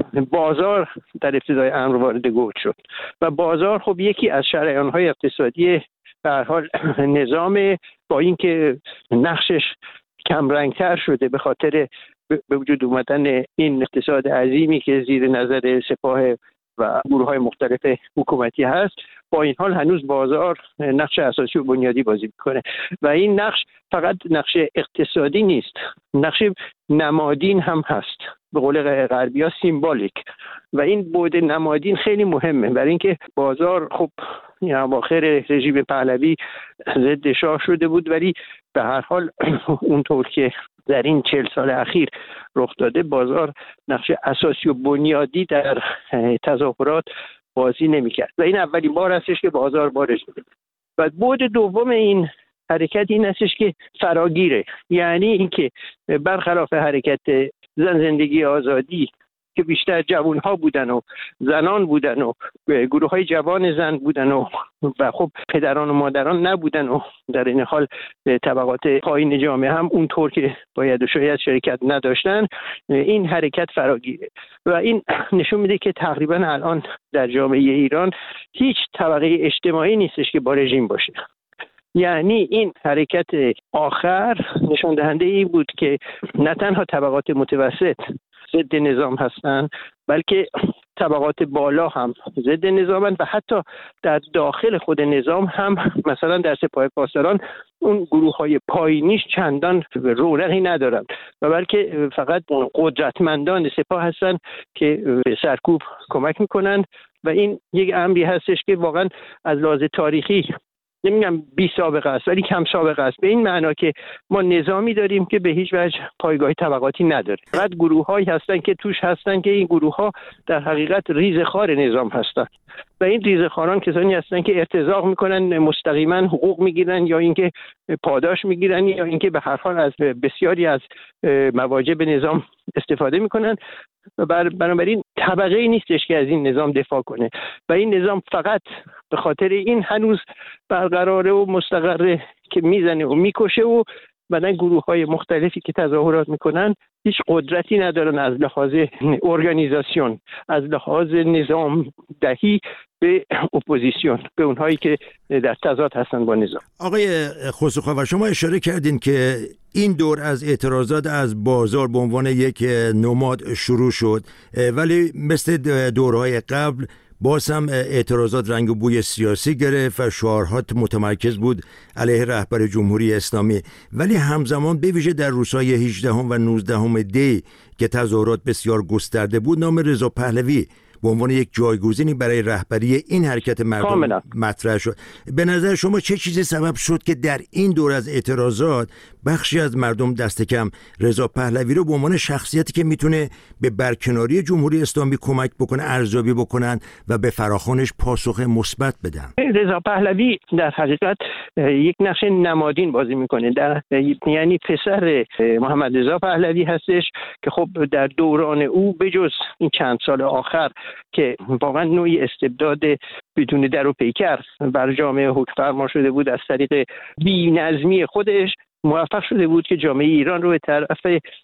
S15: بازار در ابتدای امر وارد گود شد و بازار خب یکی از شریان‌های اقتصادی به هر حال نظام، با اینکه نقشش کم رنگتر شده به خاطر به وجود اومدن این اقتصاد عظیمی که زیر نظر سپاه و گروه‌های مختلف حکومتی هست، با این حال هنوز بازار نقش اساسی و بنیادی بازی میکنه و این نقش فقط نقش اقتصادی نیست، نقش نمادین هم هست، به قول غربی‌ها سیمبولیک، و این بعد نمادین خیلی مهمه برای اینکه بازار خب اواخر رژیم پهلوی ضد شاه شده بود، ولی به هر حال اونطور که در این چهل سال اخیر رخ داده، بازار نقش اساسی و بنیادی در تظاهرات بازی نمی‌کرد و این اولین بار هستش که بازار بارش شده. و بعد دوم این حرکت این هستش که فراگیره، یعنی اینکه برخلاف حرکت زن زندگی آزادی که بیشتر جوان‌ها بودن و زنان بودن و گروه‌های جوان زن بودن و و خب پدران و مادران نبودن و در این حال طبقات پایین جامعه هم اونطور که باید و شاید شرکت نداشتن، این حرکت فراگیره و این نشون میده که تقریبا الان در جامعه ایران هیچ طبقه اجتماعی نیستش که با رژیم باشه. یعنی این حرکت آخر نشان دهنده این بود که نه تنها طبقات متوسط ضد نظام هستند، بلکه طبقات بالا هم ضد نظامن و حتی در داخل خود نظام هم مثلا در سپاه پاسداران اون گروه‌های پایینیش چندان رونقی ندارن و بلکه فقط قدرتمندان سپاه هستن که به سرکوب کمک میکنن و این یک امری هستش که واقعا از لحاظ تاریخی نمیگم بی سابقه است ولی کم سابقه است، به این معنا که ما نظامی داریم که به هیچ وجه پایگاه طبقاتی نداره. فقط گروه‌هایی هستن که توش هستن که این گروه‌ها در حقیقت ریزخوار نظام هستن و این ریزخواران کسانی هستن که ارتزاق میکنن، مستقیما حقوق میگیرن یا اینکه پاداش میگیرن یا اینکه به هر حال از بسیاری از مواجب نظام استفاده میکنن و بنابراین طبقه ای نیستش که از این نظام دفاع کنه و این نظام فقط به خاطر این هنوز برقراره و مستقره که میزنه و میکشه و بعدن گروه های مختلفی که تظاهرات میکنن هیچ قدرتی ندارن از لحاظ ارگانیزاسیون، از لحاظ نظام دهی به اپوزیسیون، به اونهایی که در تضاد هستن با نظام.
S16: آقای خسروخواه، شما اشاره کردین که این دور از اعتراضات از بازار به عنوان یک نماد شروع شد، ولی مثل دورهای قبل باز هم اعتراضات رنگ و بوی سیاسی گرفت و شعارها متمرکز بود علیه رهبر جمهوری اسلامی، ولی همزمان به ویژه در روزهای هجدهم و نوزدهم دی که تظاهرات بسیار گسترده بود، نام رضا پهلوی به عنوان یک جایگزینی برای رهبری این حرکت مردم کاملا مطرح شد. به نظر شما چه چیزی سبب شد که در این دور از اعتراضات بخشی از مردم دست کم رضا پهلوی رو به عنوان شخصیتی که میتونه به برکناری جمهوری اسلامی کمک بکنه ارزیابی بکنن و به فراخوانش پاسخ مثبت بدن؟
S15: رضا پهلوی در حقیقت یک نقش نمادین بازی میکنه، در یعنی پسر محمد رضا پهلوی هستش که خب در دوران او بجز این چند سال آخر که واقعا نوعی استبداد بدون در و پیکر بر جامعه حکم فرما شده بود، از طریق بی‌نظمی خودش موفق شده بود که جامعه ایران رو به طرف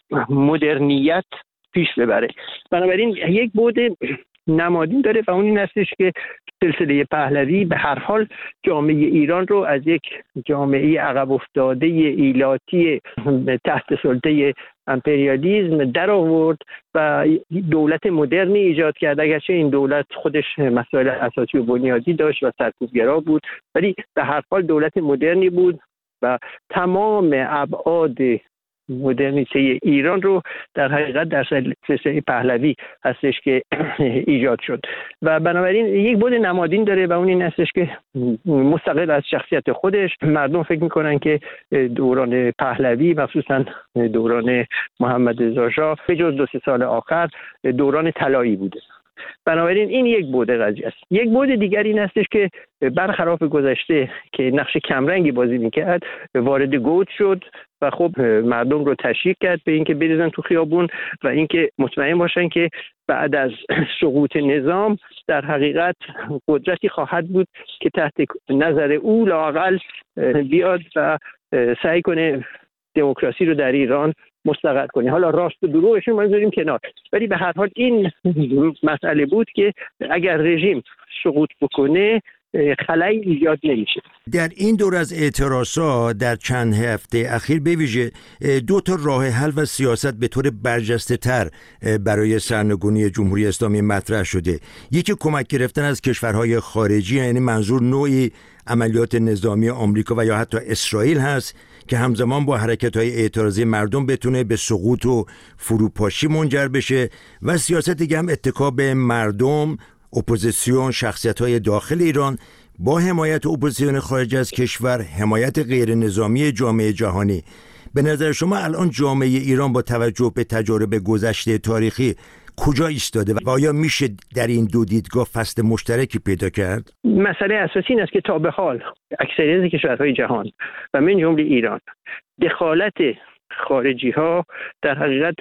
S15: مدرنیت پیش ببره. بنابراین یک بعد نمادین داره و اون این هستش که سلسله پهلوی به هر حال جامعه ایران رو از یک جامعه عقب افتاده ایلاتی تحت سلطه امپریالیسم در آورد و دولت مدرنی ایجاد کرد. اگرچه این دولت خودش مسائل اساسی و بنیادی داشت و سرکوبگرا بود، ولی به هر حال دولت مدرنی بود و تمام ابعاد مدرنیته ایران رو در حقیقت در سلسله پهلوی هستش که ایجاد شد و بنابراین یک بعد نمادین داره و اون این هستش که مستقل از شخصیت خودش مردم فکر میکنن که دوران پهلوی مخصوصا دوران محمد رضا شاه به جز دو سه سال آخر دوران طلایی بوده. بنابراین این یک بعد قضیه است. یک بعد دیگر این هستش که برخلاف گذشته که نقش کمرنگی بازی میکرد وارد گود شد و خب مردم رو تشویق کرد به اینکه بریزن تو خیابون و اینکه مطمئن باشن که بعد از سقوط نظام در حقیقت قدرتی خواهد بود که تحت نظر او لااقل بیاد و سعی کنه دموکراسی رو در ایران مستقر کنه. حالا راست و دروغش رو بذاریم کنار، ولی به هر حال این مسئله بود که اگر رژیم سقوط بکنه خلایی ایجاد نمیشه.
S16: در این دور از اعتراضات در چند هفته اخیر به ویژه دو تا راه حل و سیاست به طور برجسته تر برای سرنگونی جمهوری اسلامی مطرح شده. یکی کمک گرفتن از کشورهای خارجی، یعنی منظور نوعی عملیات نظامی آمریکا و یا حتی اسرائیل هست که همزمان با حرکت‌های اعتراضی مردم بتونه به سقوط و فروپاشی منجر بشه، و سیاست دیگه هم اتکا به مردم، اپوزیسیون، شخصیت‌های داخل ایران با حمایت اپوزیسیون خارج از کشور، حمایت غیر نظامی جامعه جهانی. به نظر شما الان جامعه ایران با توجه به تجارب گذشته تاریخی کجا ایستاده و آیا میشه در این دو دیدگاه فصل مشترکی پیدا کرد؟
S15: مسئله اساسی این است که تا به حال اکثریت کشورهای جهان و من جمله ایران دخالت خارجی ها در حقیقت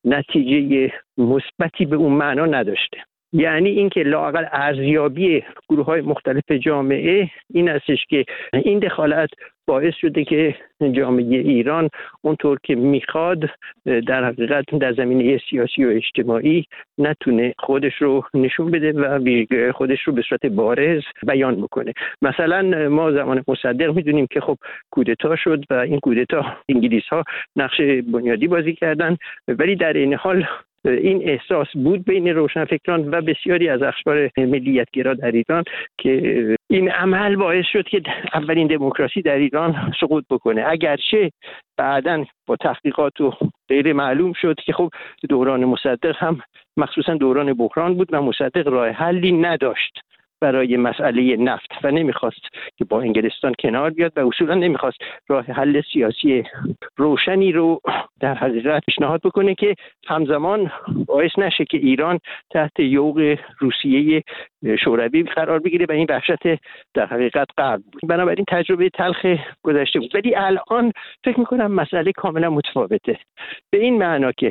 S15: نتیجه مثبتی به اون معنا نداشته. یعنی اینکه لااقل ارزیابی گروه‌های مختلف جامعه این استش که این دخالت باعث شده که جامعه ایران اونطور که میخواد در حقیقت در زمینه سیاسی و اجتماعی نتونه خودش رو نشون بده و ویژگی خودش رو به صورت بارز بیان بکنه. مثلا ما زمان مصدق میدونیم که خب کودتا شد و این کودتا انگلیس ها نقش بنیادی بازی کردن، ولی در این حال این احساس بود بین روشنفکران و بسیاری از اخبار ملیت‌گرا در ایران که این عمل باعث شد که اولین دموکراسی در ایران سقوط بکنه، اگرچه بعداً با تحقیقات و غیر معلوم شد که خب دوران مصدق هم مخصوصا دوران بحران بود و مصدق راه حلی نداشت برای مسئله نفت و نمیخواست که با انگلستان کنار بیاد و اصولا نمیخواست راه حل سیاسی روشنی رو در حقیقت پیشنهاد بکنه که همزمان باعث نشه که ایران تحت یوغ روسیه شوروی قرار بگیره و این وحشت در حقیقت غرب بود. بنابراین تجربه تلخ گذشته بود، ولی الان فکر میکنم مسئله کاملا متفاوته، به این معنا که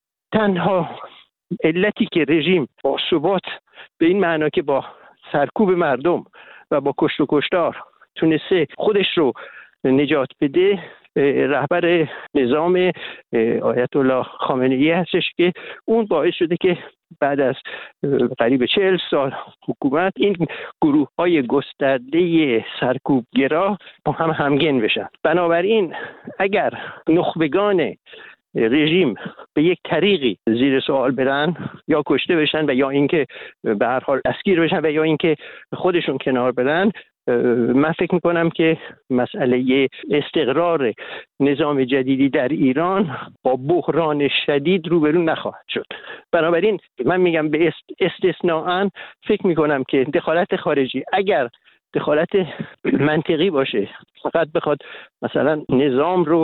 S15: تنها علتی که رژیم با ثبات به این معنا که با سرکوب مردم و با کشت و کشتار تونسته خودش رو نجات بده رهبر نظام آیت الله خامنه ای هستش که اون باعث شده که بعد از قریب چهل سال حکومت این گروه های گسترده سرکوبگرا با هم همگن بشن. بنابراین اگر نخبگان رژیم به یک طریقی زیر سوال برن یا کشته بشن و یا اینکه به هر حال دستگیر بشن و یا اینکه خودشون کنار برن، من فکر میکنم که مسئله استقرار نظام جدیدی در ایران با بحران شدید روبرو نخواهد شد. بنابراین من میگم به استثناءً فکر میکنم که دخالت خارجی اگر دخالت منطقی باشه، فقط بخواد مثلا نظام رو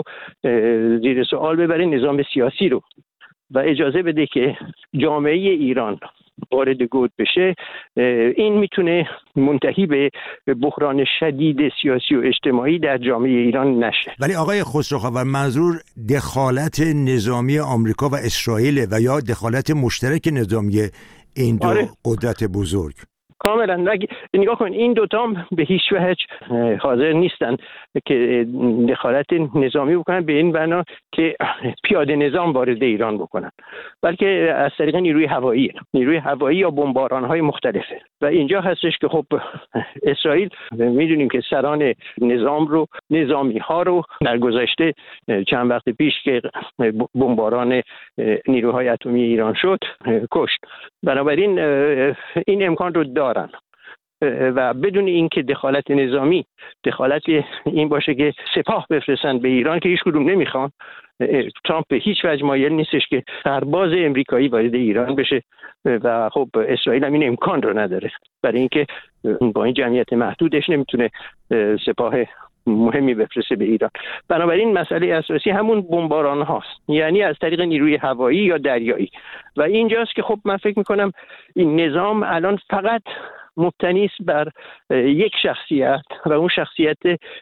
S15: زیر سوال ببره، نظام سیاسی رو، و اجازه بده که جامعه ایران وارد گود بشه، این میتونه منتهی به بحران شدید سیاسی و اجتماعی در جامعه ایران نشه.
S16: ولی آقای خسروخاور، منظور دخالت نظامی آمریکا و اسرائیل و یا دخالت مشترک نظامی این دو
S15: آره.
S16: قدرت بزرگ؟
S15: کاملا نگاه کن، این دوتا هم به هیچ وجه حاضر نیستن که دخالت نظامی بکنن به این بنا که پیاده نظام وارد ایران بکنن، بلکه از طریق نیروی هوایی نیروی هوایی یا بمباران‌های مختلفه. و اینجا هستش که خب اسرائیل میدونیم که سران نظام رو نظامی ها رو در گذشته چند وقت پیش که بمباران نیروهای اتمی ایران شد کشت. بنابراین این امکان رو دارن و بدون اینکه دخالت نظامی دخالت این باشه که سپاه بفرستن به ایران که هیچ کدوم نمیخوان، ترامپ به هیچ وجه مایل نیستش که سرباز امریکایی وارد ایران بشه و خب اسرائیل هم این امکان رو نداره، برای اینکه با این جمعیت محدودش نمیتونه سپاه مهمی بفرسته به ایران. بنابراین مسئله اساسی همون بمباران هاست، یعنی از طریق نیروی هوایی یا دریایی. و اینجاست که خب من فکر میکنم این نظام الان فقط مبتنی است بر یک شخصیت و اون شخصیت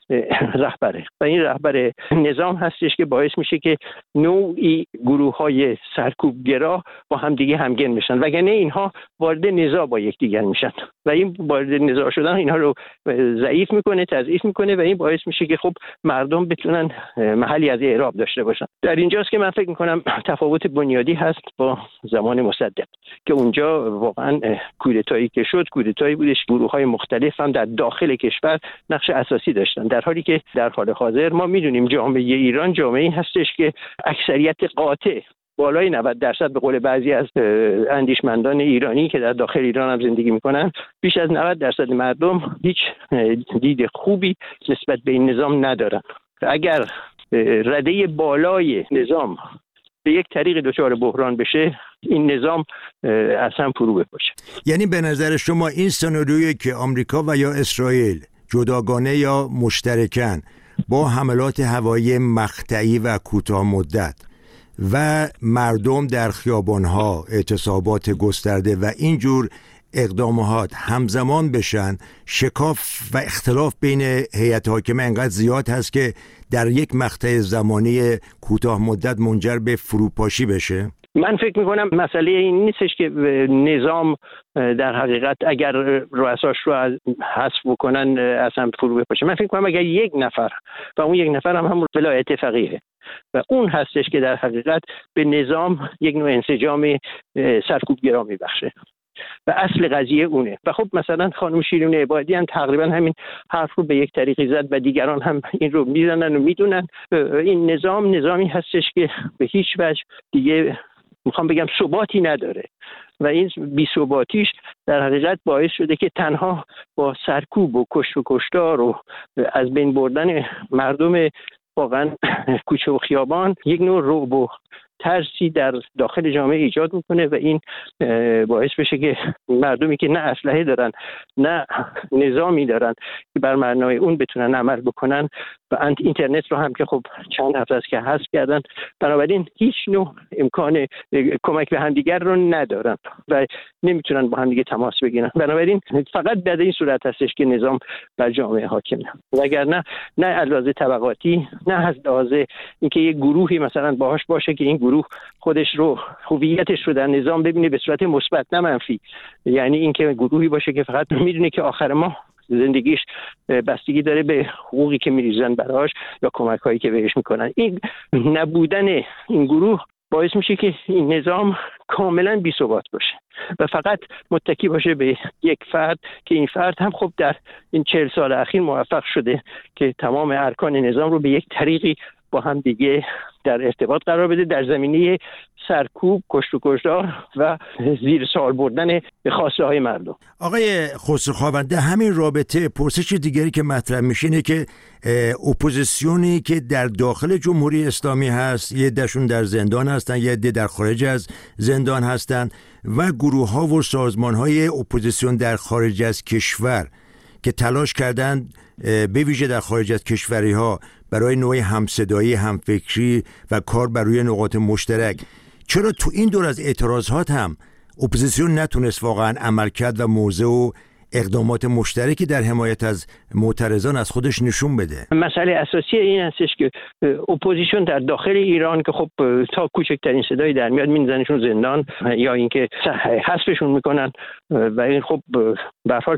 S15: رهبره و این رهبر نظام هستش که باعث میشه که نوعی گروه‌های سرکوبگرا با هم دیگه همگن میشن، وگرنه اینها وارد نزاع با یکدیگر میشن و این وارد نزاع شدن اینها رو ضعیف میکنه، تضعیف میکنه و این باعث میشه که خب مردم بتونن محلی از اعراب داشته باشن. در اینجاست که من فکر میکنم تفاوت بنیادی هست با زمان مصدق که اونجا واقعا کودتایی که شد کودتایی بودش، گروه‌های مختلف هم در داخل کشور نقش اساسی داشتن، در حالی که در حال حاضر ما میدونیم جامعه ایران جامعه‌ای هستش که اکثریت قاطع بالای نود درصد به قول بعضی از اندیشمندان ایرانی که در داخل ایران هم زندگی میکنن، بیش از نود درصد مردم هیچ دید خوبی نسبت به این نظام ندارن. اگر رده بالای نظام به یک طریق دچار بحران بشه، این نظام اصلا فرو بپاشه.
S16: یعنی به نظر شما این سناریویی که آمریکا و یا اسرائیل جداگانه یا مشترکاً با حملات هوایی مقطعی و کوتاه مدت و مردم در خیابان‌ها اعتصابات گسترده و اینجور اقدامات همزمان بشن، شکاف و اختلاف بین هیئت حاکمه انقدر زیاد هست که در یک مقطع زمانی کوتاه مدت منجر به فروپاشی بشه؟
S15: من فکر میکنم مسئله این نیستش که نظام در حقیقت اگر رؤساش رو حذف بکنن اصلا فرو بپاشه. من فکر میکنم اگر یک نفر و اون یک نفر هم همون ولایت فقیه و اون هستش که در حقیقت به نظام یک نوع انسجام سرکوبگرا میبخشه و اصل قضیه اونه. و خب مثلا خانم شیرین عبادی هم تقریبا همین حرف رو به یک طریقی زد و دیگران هم این رو میزنن و میدونن. این نظام نظامی هستش که به هیچ وجه دیگه میخوام بگم ثباتی نداره و این بی‌ثباتیش در حقیقت باعث شده که تنها با سرکوب و کشت و کشتار و از بین بردن مردم واقعا کوچه و خیابان یک نوع رعب و ترسی در داخل جامعه ایجاد میکنه و این باعث بشه که مردمی که نه اسلحه دارن نه نظامی دارن که بر مبنای اون بتونن عمل بکنن و اینترنت رو هم که خب چند هفته است که حذف کردن، بنابراین هیچ نوع امکان کمک به همدیگر رو ندارن و نمیتونن با همدیگه تماس بگیرن. بنابراین فقط در این صورت هستش که نظام بر جامعه حاکمه، وگرنه نه از لحاظ طبقاتی نه از لحاظ اینکه یک گروهی مثلا باهاش باشه که این گروه خودش رو هویتش رو در نظام ببینه به صورت مثبت نه منفی، یعنی اینکه گروهی باشه که فقط میدونه که آخر ماه زندگیش بستگی داره به حقوقی که میریزن براش یا کمک هایی که بهش میکنن. این نبودن این گروه باعث میشه که این نظام کاملا بی ثبات باشه و فقط متکی باشه به یک فرد که این فرد هم خب در این چهل سال اخیر موفق شده که تمام ارکان نظام رو به یک طریقی با هم دیگه در ارتباط قرار بده در زمینه سرکوب، کشت و کشتار و زیر سوال بردن خواسته های مردم.
S16: آقای خسروخوانده، همین رابطه پرسش دیگری که مطرح میشه اینه که اپوزیسیونی که در داخل جمهوری اسلامی هست، یه عده‌شون در زندان هستن، یه عده در خارج از زندان هستن و گروه ها و سازمان های اپوزیسیون در خارج از کشور که تلاش کردن به ویژه در خارج از کشوری ها برای نوع همصدایی، همفکری و کار بر روی نقاط مشترک. چرا تو این دور از اعتراضات هم اپوزیسیون نتونست واقعا عمل کرد و موضع و اقدامات مشترکی در حمایت از معترضان از خودش نشون بده؟
S15: مسئله اساسی این هستش که اپوزیسیون در داخل ایران که خب تا کوچکترین صدایی در میاد میزنشون زندان یا اینکه حذفشون میکنن و این خب به هر حال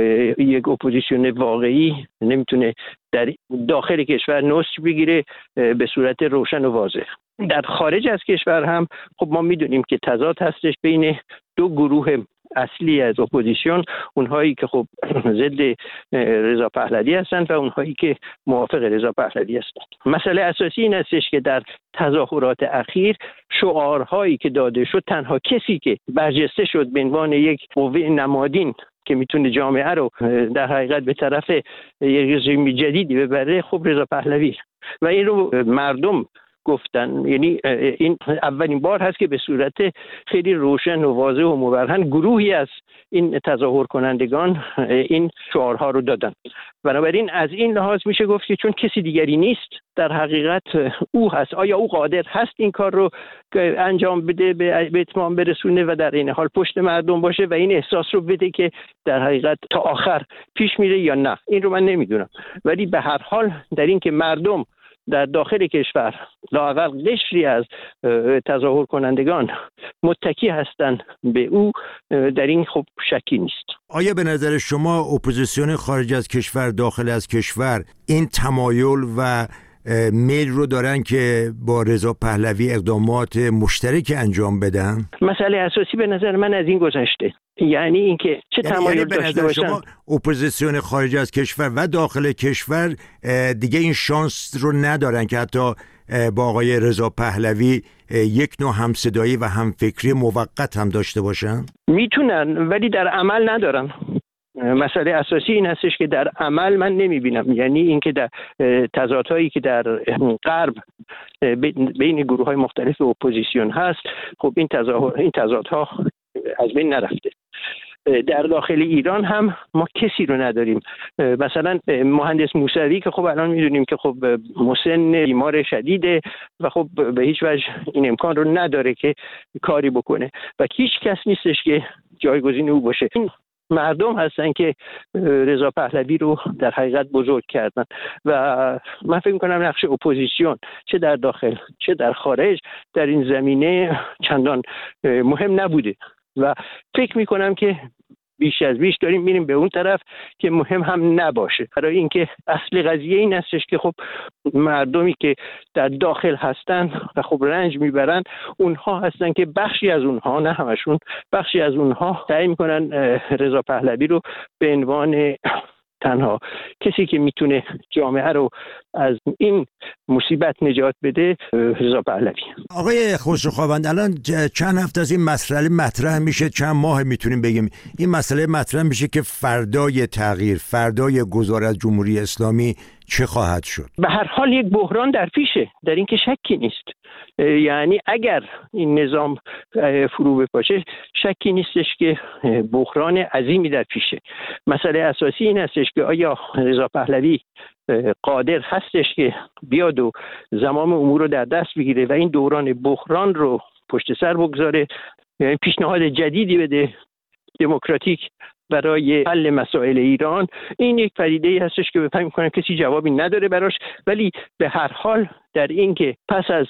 S15: یک اپوزیسیون واقعی نمیتونه در داخل کشور نسج بگیره به صورت روشن و واضح. در خارج از کشور هم خب ما میدونیم که تضاد هستش بین دو گروه اصلی از اپوزیسیون، اونهایی که خب ضد رضا پهلوی هستند و اونهایی که موافق رضا پهلوی هستند. مسئله اساسی این هستش که در تظاهرات اخیر شعارهایی که داده شد، تنها کسی که برجسته شد به عنوان یک قوه نمادین که میتونه جامعه رو در حقیقت به طرف یک رژیم جدیدی ببره، خب رضا پهلوی و این رو مردم گفتن. یعنی این اولین بار هست که به صورت خیلی روشن و واضح و مبرهن گروهی از این تظاهر کنندگان این شعارها رو دادن. بنابراین از این لحاظ میشه گفت که چون کسی دیگری نیست در حقیقت او هست، آیا او قادر هست این کار رو انجام بده، به اتمام برسونه و در این حال پشت مردم باشه و این احساس رو بده که در حقیقت تا آخر پیش میره یا نه، این رو من نمیدونم. ولی به هر حال در این که مردم در داخل کشور لااقل قشری از تظاهر کنندگان متکی هستند به او، در این خب شکی نیست.
S16: آیا به نظر شما اپوزیسیون خارج از کشور داخل از کشور این تمایل و میل رو دارن که با رضا پهلوی اقدامات مشترک انجام بدن؟
S15: مسئله اساسی به نظر من از این گذشته، یعنی اینکه چه
S16: یعنی
S15: تمایل
S16: یعنی
S15: داشته باشن.
S16: شما اپوزیسیون خارج از کشور و داخل کشور دیگه این شانس رو ندارن که حتی با آقای رضا پهلوی یک نوع همصدایی و همفکری موقت هم داشته باشن؟
S15: میتونن ولی در عمل ندارن. مسئله اساسی این هستش که در عمل من نمیبینم، یعنی اینکه در تضادهایی که در غرب بین گروه های مختلف اپوزیسیون هست، خب این تضاد این تضادها از بین نرفته. در داخل ایران هم ما کسی رو نداریم. مثلا مهندس موسوی که خب الان میدونیم که خب مسن، بیمار شدیده و خب به هیچ وجه این امکان رو نداره که کاری بکنه و هیچ کس نیستش که جایگزین او باشه. این مردم هستن که رضا پهلوی رو در حقیقت بزرگ کردن و من فکر می‌کنم نقش اپوزیسیون چه در داخل چه در خارج در این زمینه چندان مهم نبوده و فکر می‌کنم که بیش از بیش داریم میریم به اون طرف که مهم هم نباشه، برای اینکه اصل قضیه این هستش که خب مردمی که در داخل هستن و خب رنج میبرن اونها هستن که بخشی از اونها، نه همشون، بخشی از اونها سعی میکنن رضا پهلوی رو به عنوان تنها کسی که میتونه جامعه رو از این مصیبت نجات بده رضا پهلوی.
S16: آقای خسروخواوند، الان چند هفته از این مسئله مطرح میشه، چند ماه میتونیم بگیم این مسئله مطرح میشه که فردای تغییر، فردای گذار از جمهوری اسلامی چه خواهد شد؟
S15: به هر حال یک بحران در پیشه، در این که شکی نیست. یعنی اگر این نظام فرو بپاشه شکی نیستش که بحران عظیمی در پیشه. مسئله اساسی این هستش که آیا رضا پهلوی قادر هستش که بیاد و زمام امور رو در دست بگیره و این دوران بحران رو پشت سر بگذاره، یعنی پیشنهاد جدیدی بده دموکراتیک برای حل مسائل ایران. این یک پدیده‌ای هستش که فکر می‌کنم کسی جوابی نداره براش، ولی به هر حال در این که پس از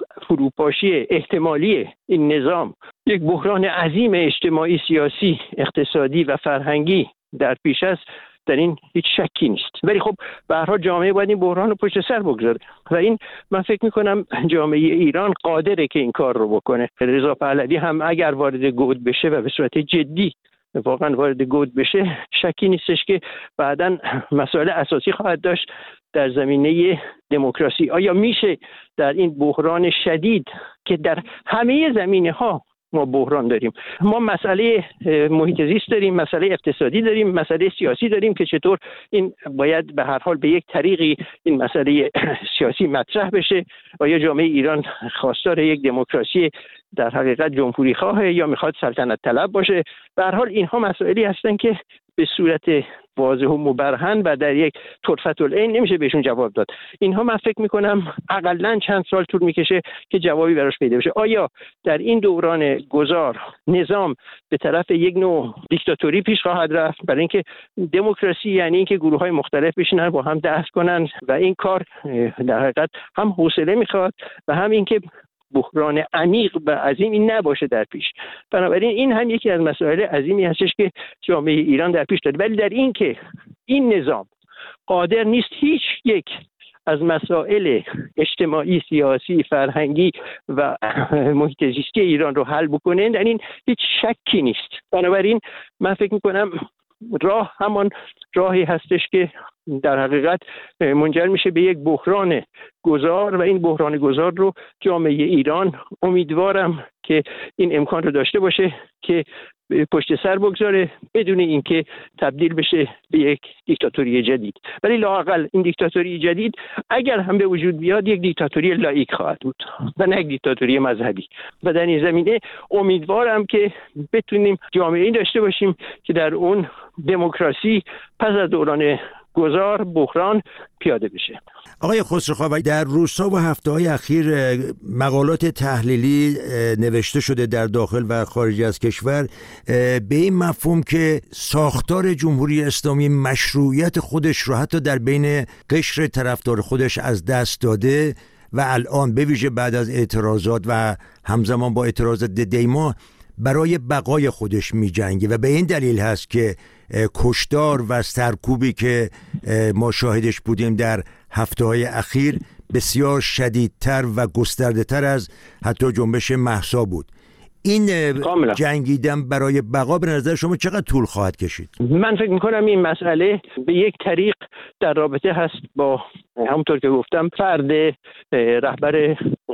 S15: فروپاشی احتمالی این نظام یک بحران عظیم اجتماعی، سیاسی، اقتصادی و فرهنگی در پیش است، در این هیچ شکی نیست. ولی خب به هر حال جامعه باید این بحران رو پشت سر بگذاره و این من فکر می‌کنم جامعه ایران قادره که این کار رو بکنه. رضا پهلوی هم اگر وارد گود بشه و به صورت جدی واقعا وارد گود بشه، شکی نیستش که بعداً مسائل اساسی خواهد داشت در زمینه دموکراسی. آیا میشه در این بحران شدید که در همه زمینه‌ها ما بحران داریم، ما مسئله محیط زیست داریم، مسئله اقتصادی داریم، مسئله سیاسی داریم که چطور این باید به هر حال به یک طریقی این مسئله سیاسی مطرح بشه. آیا جامعه ایران خواستار یک دموکراسی در حقیقت جمهوری خواه یا میخواد سلطنت طلب باشه؟ به هر حال اینها مسائلی هستن که به صورت واضح و مبرهن و در یک طرفت العین نمیشه بهشون جواب داد. اینها من فکر میکنم حداقل چند سال طول میکشه که جوابی براش پیدا بشه. آیا در این دوران گذار نظام به طرف یک نوع دیکتاتوری پیش خواهد رفت؟ برای اینکه دموکراسی یعنی اینکه گروه‌های مختلف بشینن با هم بحث کنن و این کار در حقیقت هم حوصله میخواد و هم اینکه بحران عمیق و عظیمی نباشه در پیش. بنابراین این هم یکی از مسائل عظیمی هستش که جامعه ایران در پیش داره. ولی در این که این نظام قادر نیست هیچ یک از مسائل اجتماعی، سیاسی، فرهنگی و محیط زیستی ایران رو حل بکنه، در این هیچ شکی نیست. بنابراین من فکر می‌کنم راه همان راهی هستش که در حقیقت منجر میشه به یک بحران گذار و این بحران گذار رو جامعه ایران امیدوارم که این امکان رو داشته باشه که پشت سر بگذاره بدون اینکه تبدیل بشه به یک دیکتاتوری جدید. ولی لااقل این دیکتاتوری جدید اگر هم به وجود بیاد یک دیکتاتوری لاییک خواهد بود و نه یک دیکتاتوری مذهبی. و در این زمینه امیدوارم که بتونیم جامعه‌ای داشته باشیم که در اون دموکراسی پس از دوران گذار بحران پیاده بشه.
S16: آقای خسروخواوند، در روزها و هفته‌های اخیر مقالات تحلیلی نوشته شده در داخل و خارج از کشور به این مفهوم که ساختار جمهوری اسلامی مشروعیت خودش رو حتی در بین قشر طرفدار خودش از دست داده و الان به ویژه بعد از اعتراضات و همزمان با اعتراضات دیما برای بقای خودش می جنگه و به این دلیل هست که کشتار و سرکوبی که ما شاهدش بودیم در هفته‌های اخیر بسیار شدیدتر و گسترده‌تر از حتی جنبش مهسا بود. این کاملا جنگیدن برای بقا به نظر شما چقدر طول خواهد کشید؟
S15: من فکر میکنم این مسئله به یک طریق در رابطه هست با همونطور که گفتم فرد رهبر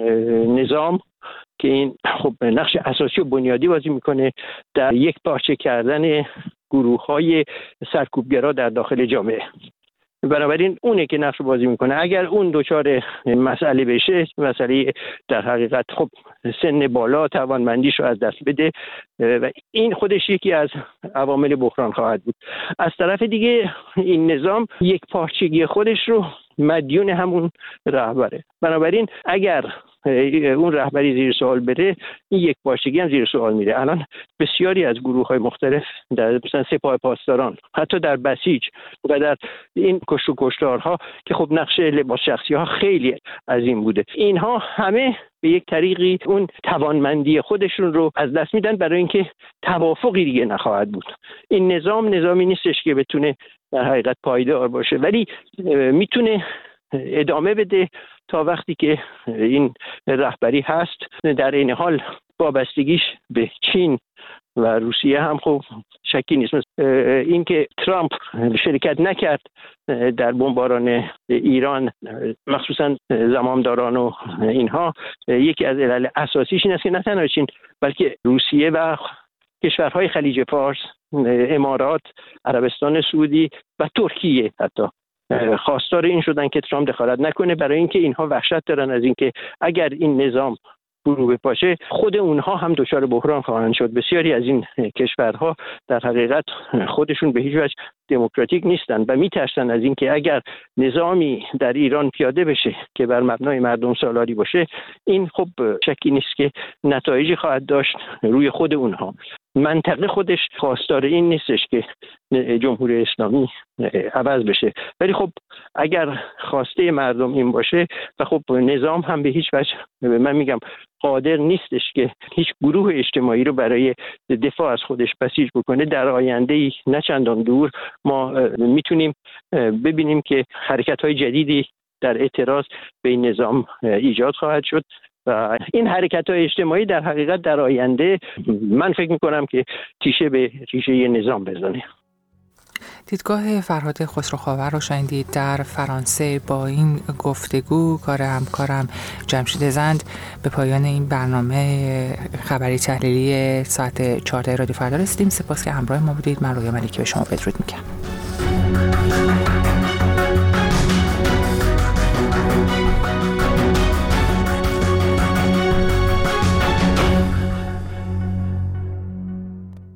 S15: نظام که این خب نقش اساسی و بنیادی بازی میکنه در یک پارچه کردن گروه‌های سرکوبگرا در داخل جامعه. بنابراین اونه که نقش بازی میکنه. اگر اون دوچار مسئله بشه، مسئله در حقیقت خب سن بالا توانمندیش رو از دست بده و این خودش یکی از عوامل بحران خواهد بود. از طرف دیگه این نظام یک پارچگی خودش رو مدیون همون رهبره. بنابراین اگر اون رهبری زیر سوال بره، این یک پارچگی هم زیر سوال میره. الان بسیاری از گروه‌های مختلف در مثلا سپاه پاسداران، حتی در بسیج و در این کشت و کشتارها که خب نقش لباس شخصی‌ها خیلی عظیم بوده، اینها همه به یک طریقی اون توانمندی خودشون رو از دست میدن برای اینکه توافقی دیگه نخواهد بود. این نظام نظامی نیستش که بتونه در حقیقت پایدار باشه، ولی میتونه ادامه بده تا وقتی که این رهبری هست. در این حال وابستگیش به چین و روسیه هم خب شکی نیست. این که ترامپ شرکت نکرد در بمباران ایران، مخصوصا زمامداران و اینها، یکی از علل اساسیش این است که نه تنها چین بلکه روسیه و کشورهای خلیج فارس، امارات، عربستان سعودی و ترکیه حتی خواستار این شدن که ترامپ دخالت نکنه، برای اینکه اینها وحشت دارن از اینکه اگر این نظام فرو بپاشه خود اونها هم دچار بحران خواهند شد. بسیاری از این کشورها در حقیقت خودشون به هیچ وجه دموکراتیک نیستن و میترسن از اینکه اگر نظامی در ایران پیاده بشه که بر مبنای مردم سالاری باشه، این خب شکی نیست که نتایجی خواهد داشت روی خود اونها. منطقه خودش خواستار این نیستش که جمهوری اسلامی عوض بشه، ولی خب اگر خواسته مردم این باشه و خب نظام هم به هیچ وجه، من میگم، قادر نیستش که هیچ گروه اجتماعی رو برای دفاع از خودش بسیج بکنه، در آینده نه چندان دور ما میتونیم ببینیم که حرکت‌های جدیدی در اعتراض به این نظام ایجاد خواهد شد و این حرکت‌های اجتماعی در حقیقت در آینده من فکر می‌کنم که تیشه به ریشه نظام بزنه.
S1: دیدگاه فرهاد خسروخاور رو شنیدید در فرانسه. با این گفتگو کار همکارم جمشید زند به پایان این برنامه خبری تحلیلی ساعت چهارده رادیو فردا رسیدیم. سپاس که همراه ما بودید. من رویا ملکی به شما بدرود میگم.